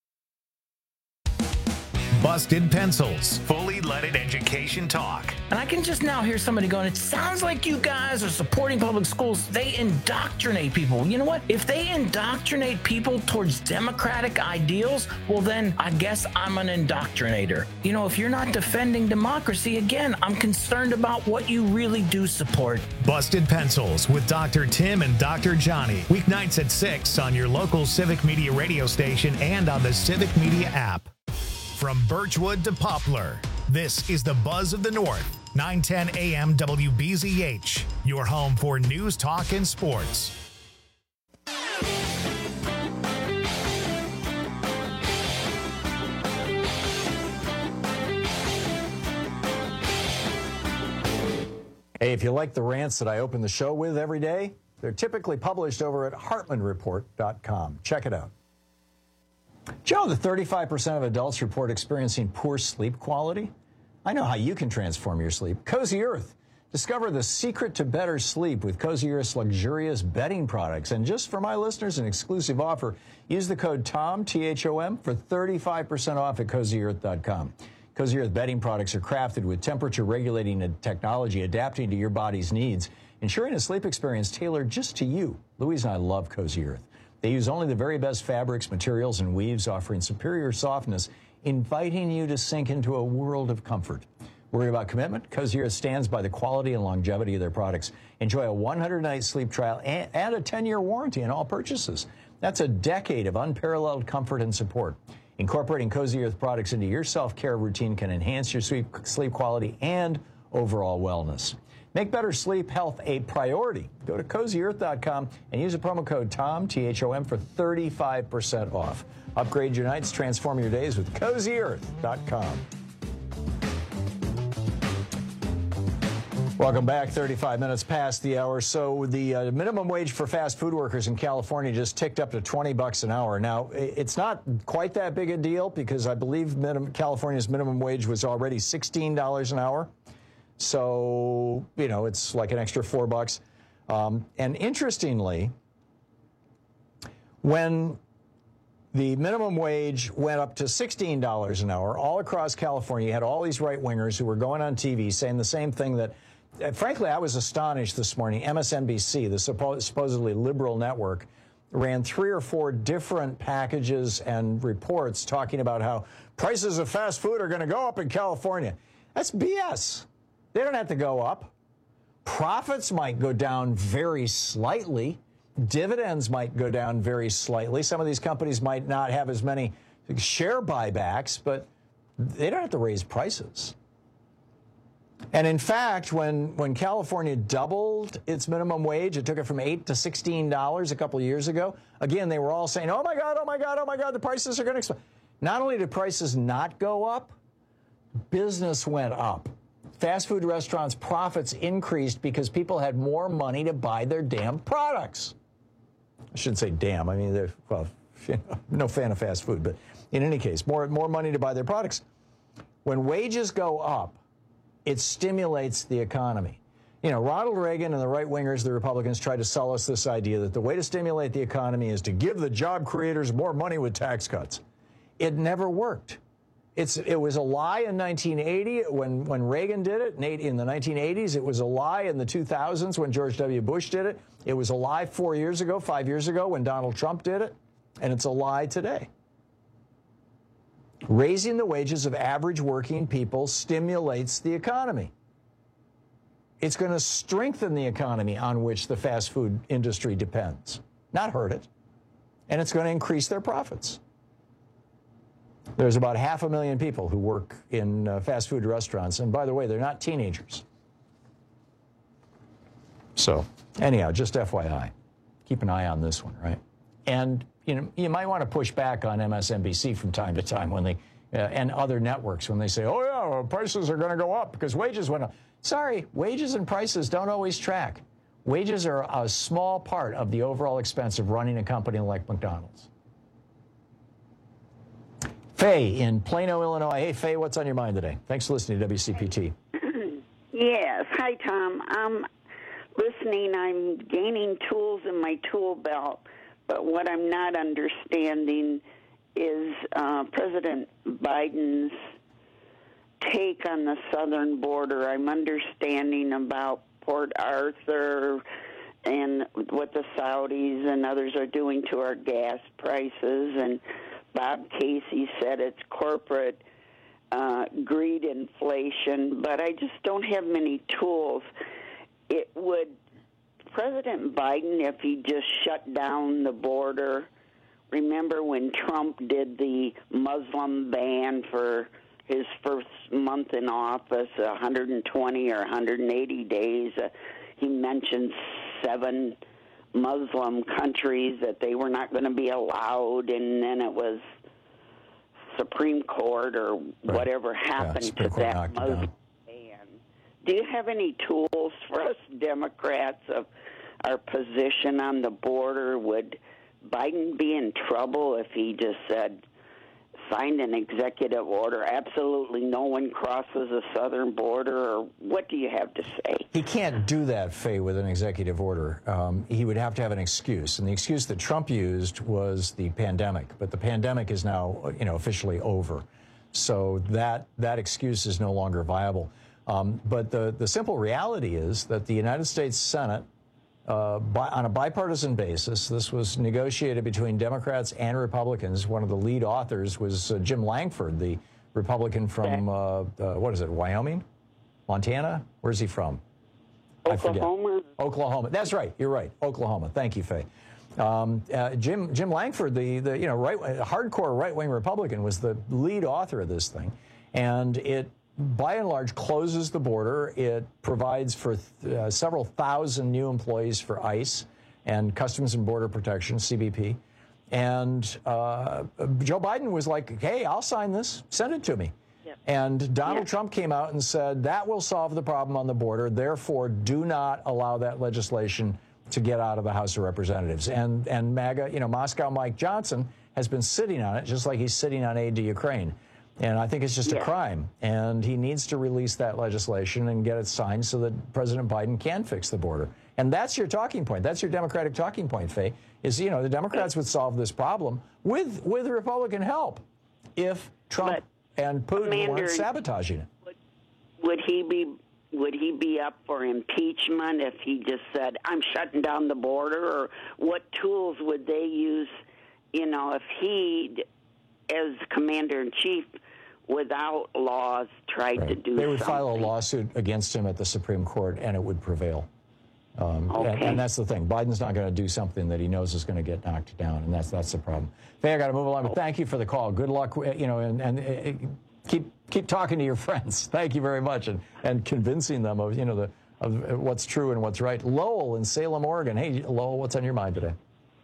Busted Pencils, fully leaded education talk. And I can just now hear somebody going, it sounds like you guys are supporting public schools. They indoctrinate people. You know what? If they indoctrinate people towards democratic ideals, well, then I guess I'm an indoctrinator. You know, if you're not defending democracy, again, I'm concerned about what you really do support. Busted Pencils with Doctor Tim and Doctor Johnny. Weeknights at six on your local Civic Media radio station and on the Civic Media app. From Birchwood to Poplar, this is the Buzz of the North, nine ten A M W B Z H, your home for news, talk, and sports. Hey, if you like the rants that I open the show with every day, They're typically published over at hartman report dot com. Check it out. Joe, the thirty-five percent of adults report experiencing poor sleep quality. I know how you can transform your sleep. Cozy Earth. Discover the secret to better sleep with Cozy Earth's luxurious bedding products. And just for my listeners, an exclusive offer. Use the code TOM, T H O M, for thirty-five percent off at cozy earth dot com. Cozy Earth bedding products are crafted with temperature-regulating technology adapting to your body's needs, ensuring a sleep experience tailored just to you. Louise and I love Cozy Earth. They use only the very best fabrics, materials, and weaves, offering superior softness, inviting you to sink into a world of comfort. Worried about commitment? Cozy Earth stands by the quality and longevity of their products. Enjoy a one hundred night sleep trial and, and a ten year warranty on all purchases. That's a decade of unparalleled comfort and support. Incorporating Cozy Earth products into your self-care routine can enhance your sleep, sleep quality and overall wellness. Make better sleep health a priority. Go to cozy earth dot com and use the promo code TOM, T H O M, for thirty-five percent off. Upgrade your nights, transform your days with cozy earth dot com. Welcome back. thirty-five minutes past the hour. So the uh, minimum wage for fast food workers in California just ticked up to twenty bucks an hour. Now, it's not quite that big a deal because I believe minimum, California's minimum wage was already sixteen dollars an hour. So, you know, it's like an extra four bucks. Um, and interestingly, when the minimum wage went up to sixteen dollars an hour all across California, you had all these right-wingers who were going on T V saying the same thing that, uh, frankly, I was astonished this morning. M S N B C, the suppo- supposedly liberal network, ran three or four different packages and reports talking about how prices of fast food are going to go up in California. That's B S. They don't have to go up. Profits might go down very slightly. Dividends might go down very slightly. Some of these companies might not have as many share buybacks, but they don't have to raise prices. And in fact, when, when California doubled its minimum wage, it took it from eight to sixteen dollars a couple of years ago. Again, they were all saying, oh my God, oh my God, oh my God, the prices are going to explode. Not only did prices not go up, business went up. Fast food restaurants' profits increased because people had more money to buy their damn products. I shouldn't say damn. I mean, they're, well, you know, no fan of fast food, but in any case, more, more money to buy their products. When wages go up, it stimulates the economy. You know, Ronald Reagan and the right-wingers, the Republicans, tried to sell us this idea that the way to stimulate the economy is to give the job creators more money with tax cuts. It never worked. It's, it was a lie in nineteen eighty when, when Reagan did it. In the nineteen eighties, it was a lie in the two thousands when George W. Bush did it. It was a lie four years ago, five years ago when Donald Trump did it. And it's a lie today. Raising the wages of average working people stimulates the economy. It's going to strengthen the economy on which the fast food industry depends, not hurt it. And it's going to increase their profits. There's about half a million people who work in uh, fast food restaurants. And by the way, they're not teenagers. So anyhow, just F Y I. Keep an eye on this one, right? And you know, you might want to push back on M S N B C from time to time when they, uh, and other networks when they say, oh yeah, well, prices are going to go up because wages went up. Sorry, wages and prices don't always track. Wages are a small part of the overall expense of running a company like McDonald's. Faye in Plano, Illinois. Hey, Faye, what's on your mind today? Thanks for listening to W C P T. Yes. Hi, Tom. I'm listening. I'm gaining tools in my tool belt, but what I'm not understanding is uh, President Biden's take on the southern border. I'm understanding about Port Arthur and what the Saudis and others are doing to our gas prices, and Bob Casey said it's corporate uh, greed inflation, but I just don't have many tools. It would, President Biden, if he just shut down the border, remember when Trump did the Muslim ban for his first month in office, one hundred twenty or one hundred eighty days, uh, he mentioned seven Muslim countries that they were not going to be allowed, and then it was Supreme Court or right. whatever happened yeah, to that Muslim ban. Do you have any tools for us Democrats of our position on the border? Would Biden be in trouble if he just said, signed an executive order, absolutely no one crosses the southern border, or what do you have to say? He can't do that, Faye, with an executive order. Um, he would have to have an excuse, and the excuse that Trump used was the pandemic, but the pandemic is now, you know, officially over. So that that excuse is no longer viable. Um, but the, the simple reality is that the United States Senate, Uh, by, on a bipartisan basis, this was negotiated between Democrats and Republicans. One of the lead authors was uh, Jim Langford, the Republican from, uh, uh, what is it, Wyoming? Montana? Where's he from? Oklahoma. Oklahoma. That's right. You're right. Oklahoma. Thank you, Faye. Um, uh, Jim Jim Langford, the, the you know right hardcore right-wing Republican, was the lead author of this thing, and it by and large closes the border. It provides for th- uh, several thousand new employees for ICE and Customs and Border Protection, C B P. And uh, Joe Biden was like, hey, I'll sign this. Send it to me. Yep. And Donald yep. Trump came out and said, that will solve the problem on the border. Therefore, do not allow that legislation to get out of the House of Representatives. And, and MAGA, you know, Moscow Mike Johnson has been sitting on it, just like he's sitting on aid to Ukraine. And I think it's just yeah. a crime. And he needs to release that legislation and get it signed so that President Biden can fix the border. And that's your talking point. That's your Democratic talking point, Faye, is, you know, the Democrats would solve this problem with with Republican help if Trump but and Putin Commander, weren't sabotaging it. Would, would he be would he be up for impeachment if he just said, I'm shutting down the border? Or what tools would they use, you know, if he, as Commander-in-Chief, without laws, tried right. to do They would something. file a lawsuit against him at the Supreme Court, and it would prevail. Um, okay. and, and that's the thing. Biden's not going to do something that he knows is going to get knocked down, and that's that's the problem. Faye, I got to move along, but thank you for the call. Good luck, you know, and, and uh, keep keep talking to your friends. Thank you very much, and, and convincing them of, you know, the of what's true and what's right. Lowell in Salem, Oregon. Hey, Lowell, what's on your mind today?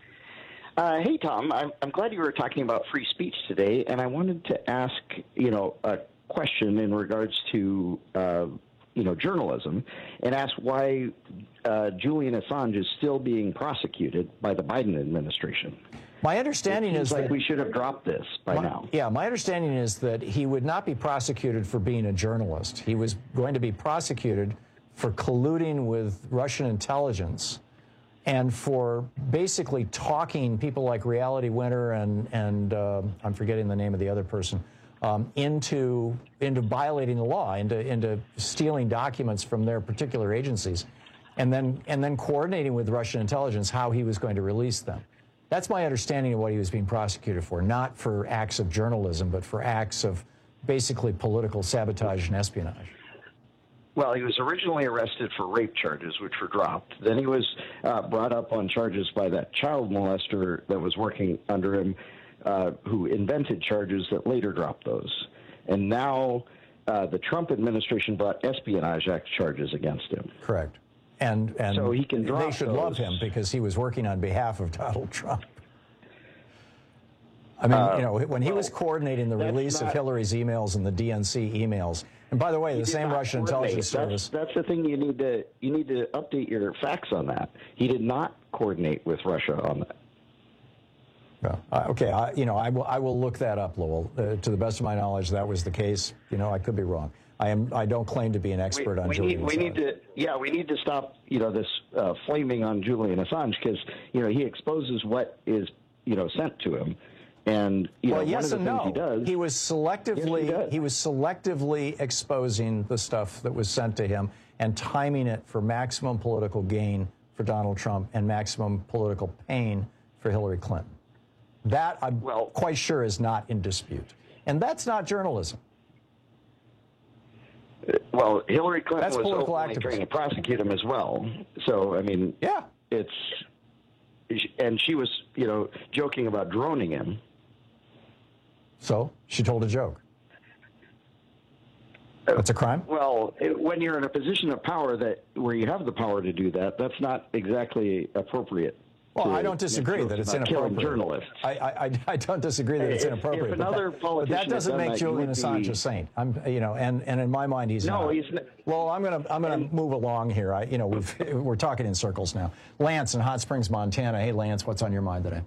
Uh, hey, Tom, I'm, I'm glad you were talking about free speech today, and I wanted to ask, you know, a question in regards to, uh, you know, journalism, and ask why uh, Julian Assange is still being prosecuted by the Biden administration. My understanding is like that we should have dropped this by my, now. Yeah, my understanding is that he would not be prosecuted for being a journalist. He was going to be prosecuted for colluding with Russian intelligence and for basically talking people like Reality Winner and, and uh, I'm forgetting the name of the other person, um, into into violating the law, into into stealing documents from their particular agencies, and then and then coordinating with Russian intelligence how he was going to release them. That's my understanding of what he was being prosecuted for, not for acts of journalism, but for acts of basically political sabotage and espionage. Well, he was originally arrested for rape charges, which were dropped. Then he was uh, brought up on charges by that child molester that was working under him, uh, who invented charges that later dropped those. And now uh, the Trump administration brought Espionage Act charges against him. Correct. And, and so he can drop they should those. love him because he was working on behalf of Donald Trump. I mean, uh, you know, when he was coordinating the release not, of Hillary's emails and the D N C emails, and by the way, the same Russian intelligence service. That's, that's the thing you need to you need to update your facts on that. He did not coordinate with Russia on that. Well, uh, okay, I, you know, I will I will look that up, Lowell. Uh, to the best of my knowledge, that was the case. You know, I could be wrong. I am. I don't claim to be an expert we, on we Julian need, Assange. We need to, yeah, we need to stop, you know, this uh, flaming on Julian Assange because, you know, he exposes what is, you know, sent to him. And you well, know, yes one of the and things no. He, does, he was selectively yes, he, he was selectively exposing the stuff that was sent to him and timing it for maximum political gain for Donald Trump and maximum political pain for Hillary Clinton. That I'm well, quite sure is not in dispute, and that's not journalism. Well, Hillary Clinton that's was political openly activism. trying to prosecute him as well. So I mean, yeah, it's and she was, you know, joking about droning him. So she told a joke. That's a crime? Well, it, when you're in a position of power that where you have the power to do that, that's not exactly appropriate Well, I don't disagree that it's inappropriate. Journalists. I, I, I don't disagree that it's If- inappropriate. if but another that, politician but that doesn't had done make that, Julian you would Assange be- a saint. I'm, you know, and, and in my mind, he's No, not. he's not. Well, I'm gonna I'm gonna move along here. I, you know, we've, we're talking in circles now. Lance in Hot Springs, Montana. Hey, Lance, what's on your mind today?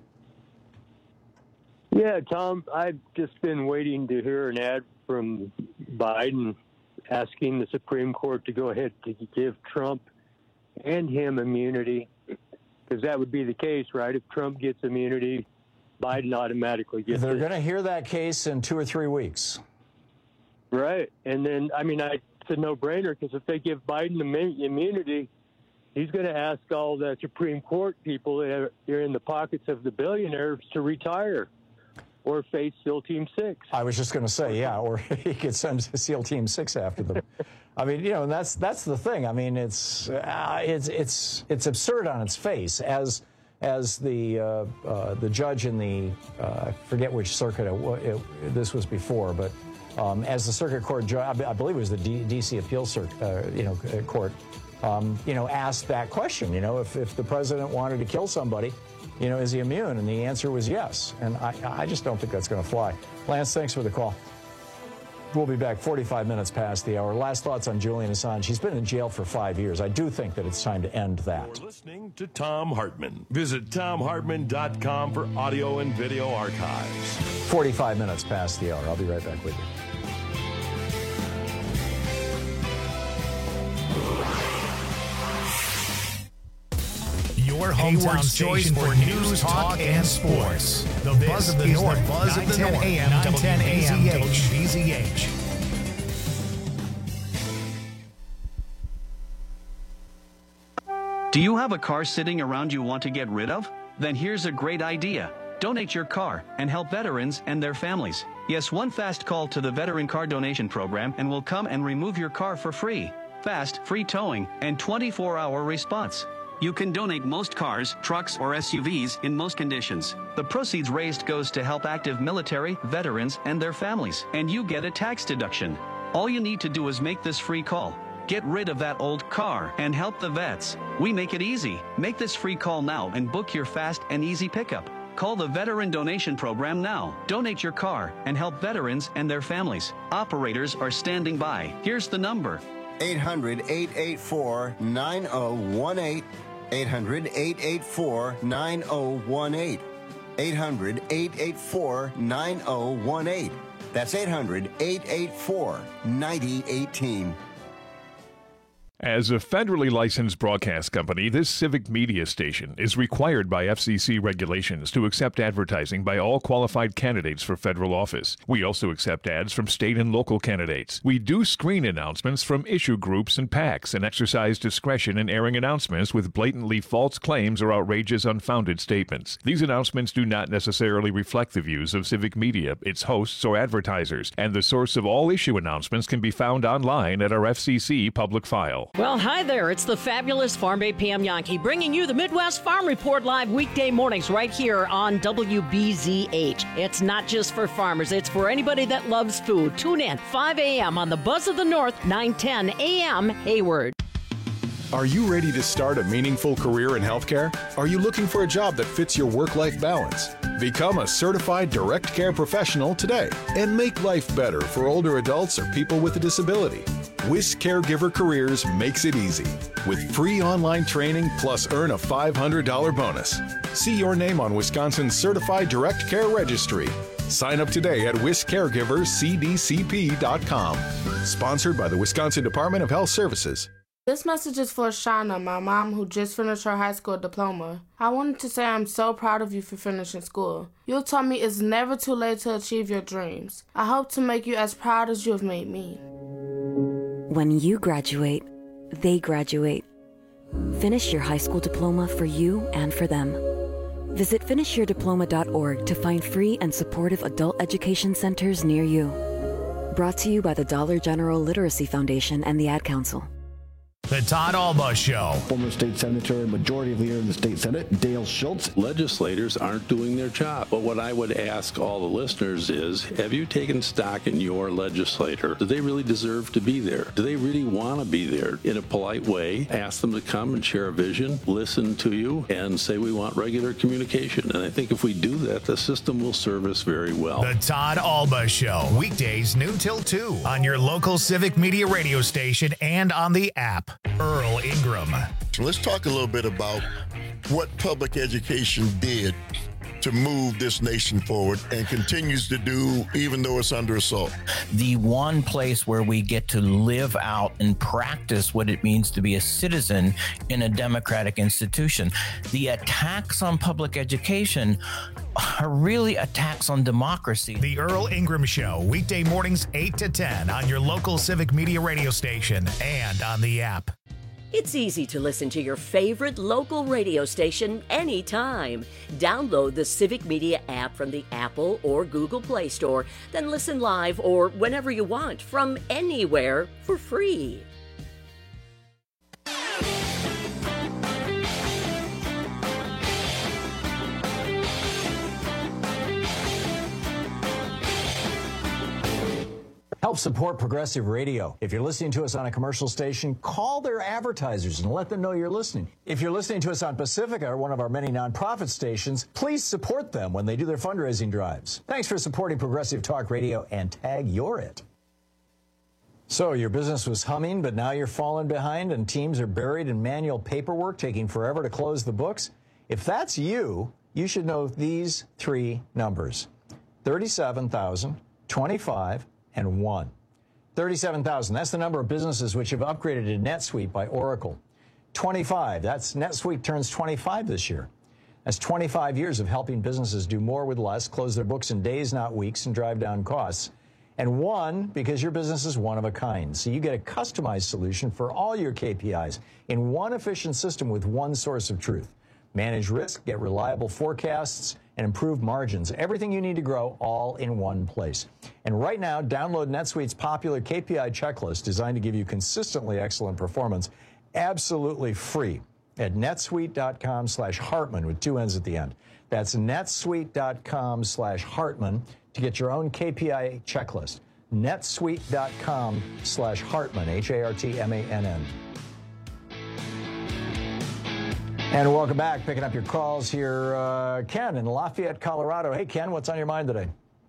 Yeah, Tom, I've just been waiting to hear an ad from Biden asking the Supreme Court to go ahead to give Trump and him immunity, because that would be the case, right? If Trump gets immunity, Biden automatically gets They're it. going to hear that case in two or three weeks. Right. And then, I mean, I, it's a no-brainer, because if they give Biden immu- immunity, he's going to ask all the Supreme Court people that are, are in the pockets of the billionaires to retire or face SEAL Team six. I was just going to say, yeah, or he could send SEAL Team six after them. I mean, you know, and that's that's the thing. I mean, it's uh, it's it's it's absurd on its face. As as the uh, uh, the judge in the uh, I forget which circuit it, it, this was before, but um, as the circuit court judge, I believe it was the D, DC Appeals Circuit, uh, you know, court, um, you know, asked that question. You know, if if the president wanted to kill somebody, you know, is he immune? And the answer was yes. And I I just don't think that's going to fly. Lance, thanks for the call. We'll be back forty-five minutes past the hour. Last thoughts on Julian Assange. He's been in jail for five years. I do think that it's time to end that. You're listening to Tom Hartman. Visit tom hartman dot com for audio and video archives. forty-five minutes past the hour. I'll be right back with you. Your hometown choice for news, talk, and sports. The Buzz of the North. The Buzz of the North. nine ten A M W B Z H. Do you have a car sitting around you want to get rid of? Then here's a great idea. Donate your car and help veterans and their families. Yes, one fast call to the Veteran Car Donation Program and we'll come and remove your car for free. Fast, free towing, and twenty-four hour response. You can donate most cars, trucks, or S U Vs in most conditions. The proceeds raised goes to help active military, veterans, and their families, and you get a tax deduction. All you need to do is make this free call. Get rid of that old car and help the vets. We make it easy. Make this free call now and book your fast and easy pickup. Call the Veteran Donation Program now. Donate your car and help veterans and their families. Operators are standing by. Here's the number. eight hundred, eight eight four, nine oh one eight. eight hundred, eight eight four, nine oh one eight. eight hundred, eight eight four, nine oh one eight. That's eight hundred, eight eight four, nine oh one eight. As a federally licensed broadcast company, this civic media station is required by F C C regulations to accept advertising by all qualified candidates for federal office. We also accept ads from state and local candidates. We do screen announcements from issue groups and PACs and exercise discretion in airing announcements with blatantly false claims or outrageous, unfounded statements. These announcements do not necessarily reflect the views of civic media, its hosts, or advertisers, and the source of all issue announcements can be found online at our F C C public file. Well, hi there. It's the fabulous Farm Bay Pam Yankee bringing you the Midwest Farm Report live weekday mornings right here on W B Z H. It's not just for farmers. It's for anybody that loves food. Tune in five a m on the Buzz of the North, nine ten a m Hayward. Are you ready to start a meaningful career in healthcare? Are you looking for a job that fits your work-life balance? Become a certified direct care professional today and make life better for older adults or people with a disability. WIS Caregiver Careers makes it easy with free online training plus earn a five hundred dollars bonus. See your name on Wisconsin's Certified Direct Care Registry. Sign up today at wis caregivers c d c p dot com. Sponsored by the Wisconsin Department of Health Services. This message is for Shauna, my mom who just finished her high school diploma. I wanted to say I'm so proud of you for finishing school. You told me it's never too late to achieve your dreams. I hope to make you as proud as you have made me. When you graduate, they graduate. Finish your high school diploma for you and for them. Visit finish your diploma dot org to find free and supportive adult education centers near you. Brought to you by the Dollar General Literacy Foundation and the Ad Council. The Todd Alba Show. Former state senator and majority leader in the state Senate, Dale Schultz. Legislators aren't doing their job. But what I would ask all the listeners is, have you taken stock in your legislator? Do they really deserve to be there? Do they really want to be there? In a polite way, ask them to come and share a vision, listen to you, and say we want regular communication. And I think if we do that, the system will serve us very well. The Todd Alba Show. Weekdays noon till two on your local Civic Media radio station and on the app. Earl Ingram. Let's talk a little bit about what public education did to move this nation forward and continues to do, even though it's under assault. The one place where we get to live out and practice what it means to be a citizen in a democratic institution. The attacks on public education are really attacks on democracy. The Earl Ingram Show, weekday mornings eight to ten on your local Civic Media radio station and on the app. It's easy to listen to your favorite local radio station anytime. Download the Civic Media app from the Apple or Google Play Store, then listen live or whenever you want from anywhere for free. Help support Progressive Radio. If you're listening to us on a commercial station, call their advertisers and let them know you're listening. If you're listening to us on Pacifica, or one of our many nonprofit stations, please support them when they do their fundraising drives. Thanks for supporting Progressive Talk Radio and tag you're it. So your business was humming, but now you're falling behind and teams are buried in manual paperwork, taking forever to close the books? If that's you, you should know these three numbers: thirty-seven thousand, twenty-five, and one. thirty-seven thousand, that's the number of businesses which have upgraded to NetSuite by Oracle. twenty-five, that's NetSuite turns twenty-five this year. That's twenty-five years of helping businesses do more with less, close their books in days, not weeks, and drive down costs. And one, because your business is one of a kind. So you get a customized solution for all your K P Is in one efficient system with one source of truth. Manage risk, get reliable forecasts, and improve margins. Everything you need to grow, all in one place. And right now, download NetSuite's popular K P I checklist designed to give you consistently excellent performance, absolutely free, at netsuite.com slash Hartman with two N's at the end. That's netsuite.com slash Hartman to get your own K P I checklist. netsuite.com slash Hartman, H A R T M A N N. And welcome back. Picking up your calls here, uh, Ken in Lafayette, Colorado. Hey, Ken, what's on your mind today?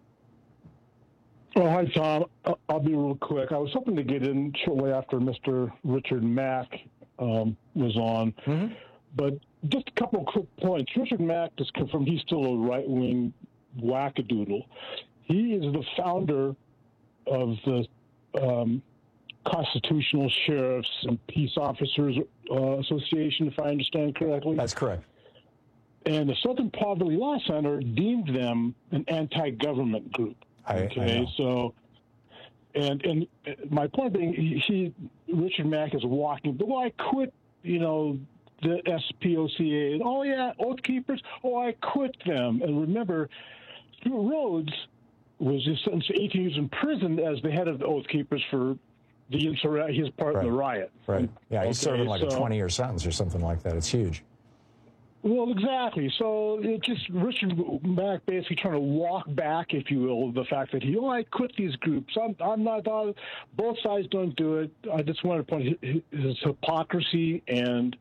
Oh, hi, Tom. I'll be real quick. I was hoping to get in shortly after Mister Richard Mack um, was on, mm-hmm. but just a couple of quick points. Richard Mack is confirmed he's still a right-wing wackadoodle. He is the founder of the um, Constitutional Sheriffs and Peace Officers uh, Association, if I understand correctly. That's correct. And the Southern Poverty Law Center deemed them an anti-government group. I, okay, I so, and and my point being, he, he Richard Mack is walking. Well, I quit, you know, the S P O C A. And, oh yeah, Oath Keepers. Oh, I quit them. And remember, Stuart Rhodes was just sentenced to eighteen years in prison as the head of the Oath Keepers for the insur- his part right. in the riot. Right. Yeah, he's okay, serving like so, a twenty-year sentence or something like that. It's huge. Well, exactly. So it just Richard Mack basically trying to walk back, if you will, the fact that he, oh, I quit these groups. I'm, I'm not. Uh, both sides don't do it. I just want to point his, his hypocrisy and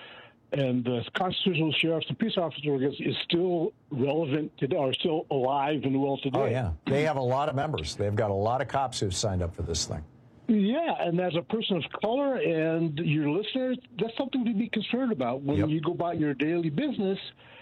and the Constitutional Sheriffs and Peace Officers is still relevant today, are still alive and well today. Oh yeah, they have a lot of members. They've got a lot of cops who've signed up for this thing. Yeah, and as a person of color and your listeners, that's something to be concerned about when yep. you go about your daily business.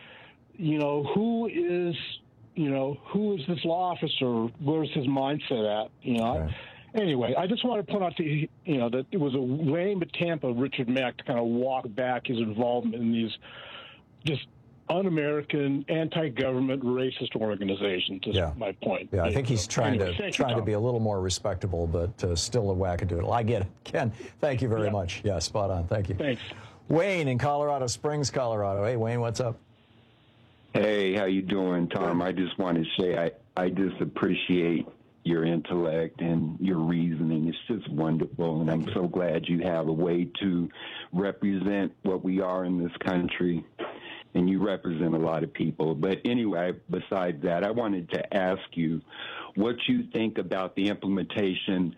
You know, who is, you know, who is this law officer? Where's his mindset at? You know. Okay. Anyway, I just want to point out to you, you know, that it was a lame attempt of Richard Mack to kind of walk back his involvement in these just un-American, anti-government, racist organizations. Is yeah. my point. Yeah, I think he's trying anyway, to trying you, to be a little more respectable, but uh, still a wackadoodle. I get it. Ken, thank you very yeah. much. Yeah, spot on. Thank you. Thanks. Wayne in Colorado Springs, Colorado. Hey, Wayne, what's up? Hey, how you doing, Tom? I just want to say I, I just appreciate your intellect and your reasoning. It's just wonderful, and I'm so glad you have a way to represent what we are in this country, and you represent a lot of people. But anyway, besides that, I wanted to ask you what you think about the implementation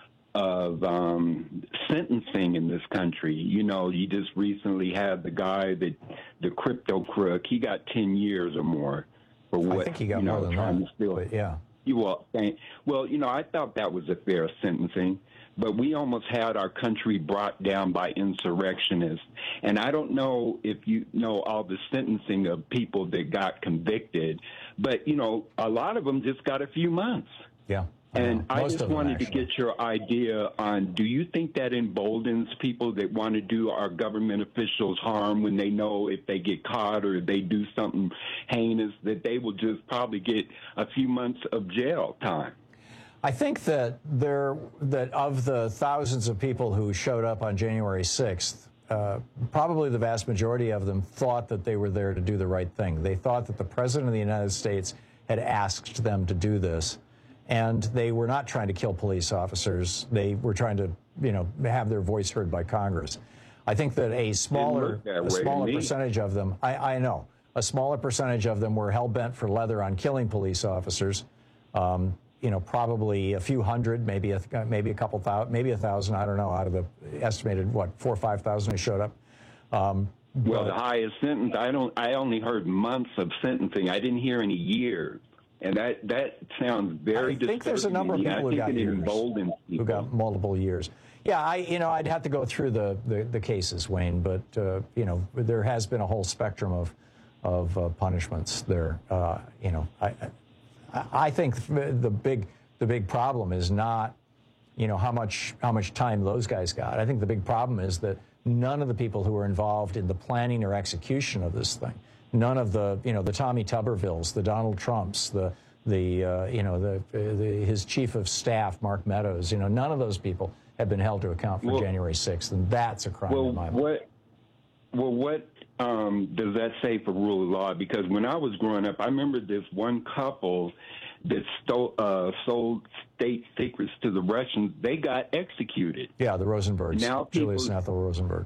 of um, sentencing in this country. You know, you just recently had the guy that, the crypto crook, he got ten years or more for what, I think he got you know, more than trying that, to steal. but yeah. You will, well, you know, I thought that was a fair sentencing, but we almost had our country brought down by insurrectionists. And I don't know if you know all the sentencing of people that got convicted, but, you know, a lot of them just got a few months. Yeah. And I Most just of them, wanted to actually. get your idea on, do you think that emboldens people that want to do our government officials harm when they know if they get caught or they do something heinous that they will just probably get a few months of jail time? I think that there that of the thousands of people who showed up on January sixth, uh, probably the vast majority of them thought that they were there to do the right thing. They thought that the President of the United States had asked them to do this. And they were not trying to kill police officers. They were trying to, you know, have their voice heard by Congress. I think that a smaller, a smaller percentage of them, I, I know, a smaller percentage of them were hell-bent for leather on killing police officers. Um, you know, probably a few hundred, maybe a, maybe a couple thousand, maybe a thousand, I don't know, out of the estimated, what, four or five thousand who showed up. Um, well, the highest sentence, I don't, I only heard months of sentencing. I didn't hear any years. And that, that sounds very disturbing. I think there's a number of people who got years, who got multiple years. Yeah, I, you know, I'd have to go through the, the, the cases, Wayne, but, uh, you know, there has been a whole spectrum of, of uh, punishments there. Uh, you know, I, I, I think the big, the big problem is not, you know, how much, how much time those guys got. I think the big problem is that none of the people who were involved in the planning or execution of this thing, none of the, you know, the Tommy Tubervilles, the Donald Trumps, the, the uh, you know, the, the his chief of staff, Mark Meadows, you know, none of those people have been held to account for well, January sixth, and that's a crime well, in my mind. What, well, what um, does that say for rule of law? Because when I was growing up, I remember this one couple that stole, uh, sold state secrets to the Russians. They got executed. Yeah, the Rosenbergs, now people, Julius and Ethel Rosenberg.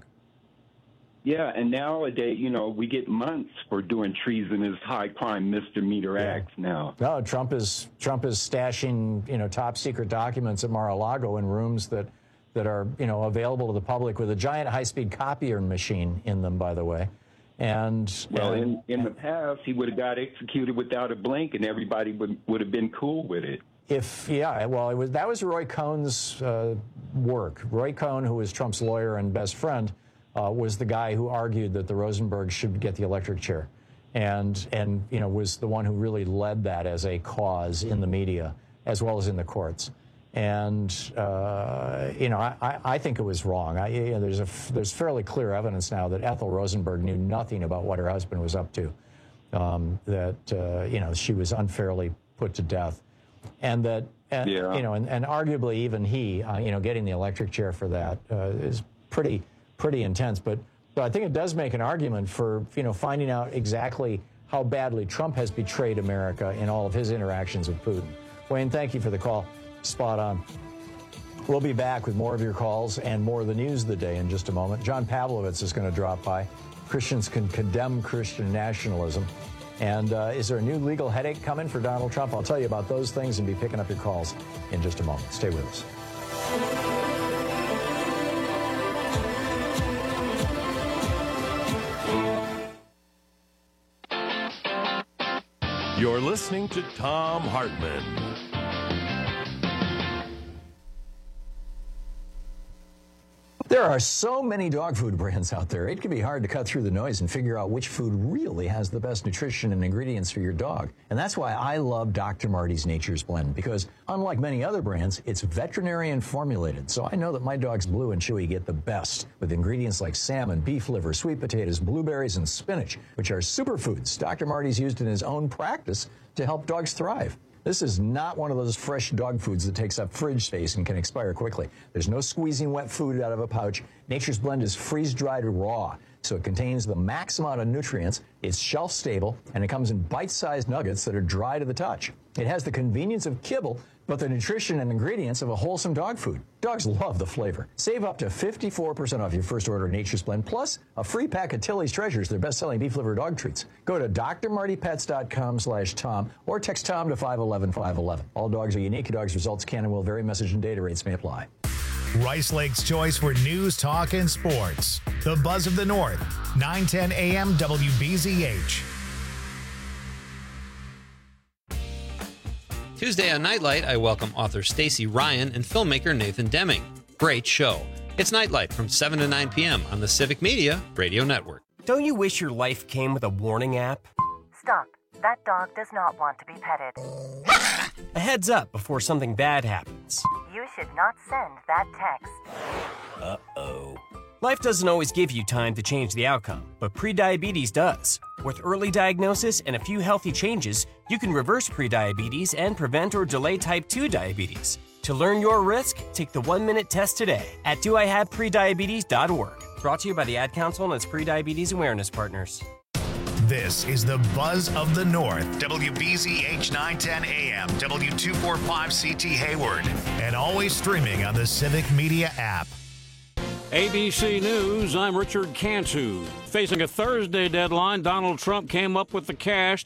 Yeah, and nowadays, you know, we get months for doing treasonous, high crime misdemeanor yeah. acts now. No, Trump is Trump is stashing, you know, top secret documents at Mar-a-Lago in rooms that that are, you know, available to the public with a giant high-speed copier machine in them, by the way. And well, and, in in the past, he would have got executed without a blink, and everybody would would have been cool with it. If yeah, well, it was that was Roy Cohn's uh, work. Roy Cohn, who was Trump's lawyer and best friend, Uh, was the guy who argued that the Rosenbergs should get the electric chair, and and you know was the one who really led that as a cause in the media as well as in the courts. And uh, you know I, I think it was wrong. I, you know, there's a there's fairly clear evidence now that Ethel Rosenberg knew nothing about what her husband was up to. Um, that uh, you know she was unfairly put to death, and that and, yeah. you know and, and arguably even he uh, you know getting the electric chair for that uh, is pretty. pretty intense, but, but I think it does make an argument for, you know, finding out exactly how badly Trump has betrayed America in all of his interactions with Putin. Wayne, thank you for the call. Spot on. We'll be back with more of your calls and more of the news of the day in just a moment. John Pavlovitz is going to drop by. Christians can condemn Christian nationalism. And uh, is there a new legal headache coming for Donald Trump? I'll tell you about those things and be picking up your calls in just a moment. Stay with us. You're listening to Thom Hartmann. There are so many dog food brands out there, it can be hard to cut through the noise and figure out which food really has the best nutrition and ingredients for your dog. And that's why I love Doctor Marty's Nature's Blend, because unlike many other brands, it's veterinarian formulated. So I know that my dogs Blue and Chewy get the best with ingredients like salmon, beef liver, sweet potatoes, blueberries, and spinach, which are superfoods Doctor Marty's used in his own practice to help dogs thrive. This is not one of those fresh dog foods that takes up fridge space and can expire quickly. There's no squeezing wet food out of a pouch. Nature's Blend is freeze-dried raw, so it contains the max amount of nutrients, it's shelf-stable, and it comes in bite-sized nuggets that are dry to the touch. It has the convenience of kibble but the nutrition and ingredients of a wholesome dog food. Dogs love the flavor. Save up to fifty-four percent off your first order of Nature's Blend, plus a free pack of Tilly's Treasures, their best-selling beef liver dog treats. Go to drmartypets.com slash Tom or text Tom to five one one five one one. All dogs are unique. Dogs' results can and will vary. Message and data rates may apply. Rice Lake's choice for news, talk, and sports. The Buzz of the North, nine ten A M W B Z H. Tuesday on Nightlight, I welcome author Stacey Ryan and filmmaker Nathan Deming. Great show. It's Nightlight from seven to nine p.m. on the Civic Media Radio Network. Don't you wish your life came with a warning app? Stop. That dog does not want to be petted. A heads up before something bad happens. You should not send that text. Uh-oh. Life doesn't always give you time to change the outcome, but prediabetes does. With early diagnosis and a few healthy changes, you can reverse prediabetes and prevent or delay type two diabetes. To learn your risk, take the one-minute test today at do I have prediabetes dot org. Brought to you by the Ad Council and its prediabetes awareness partners. This is the Buzz of the North, W B Z H nine ten A M, W two forty-five C T Hayward, and always streaming on the Civic Media app. A B C News, I'm Richard Cantu. Facing a Thursday deadline, Donald Trump came up with the cash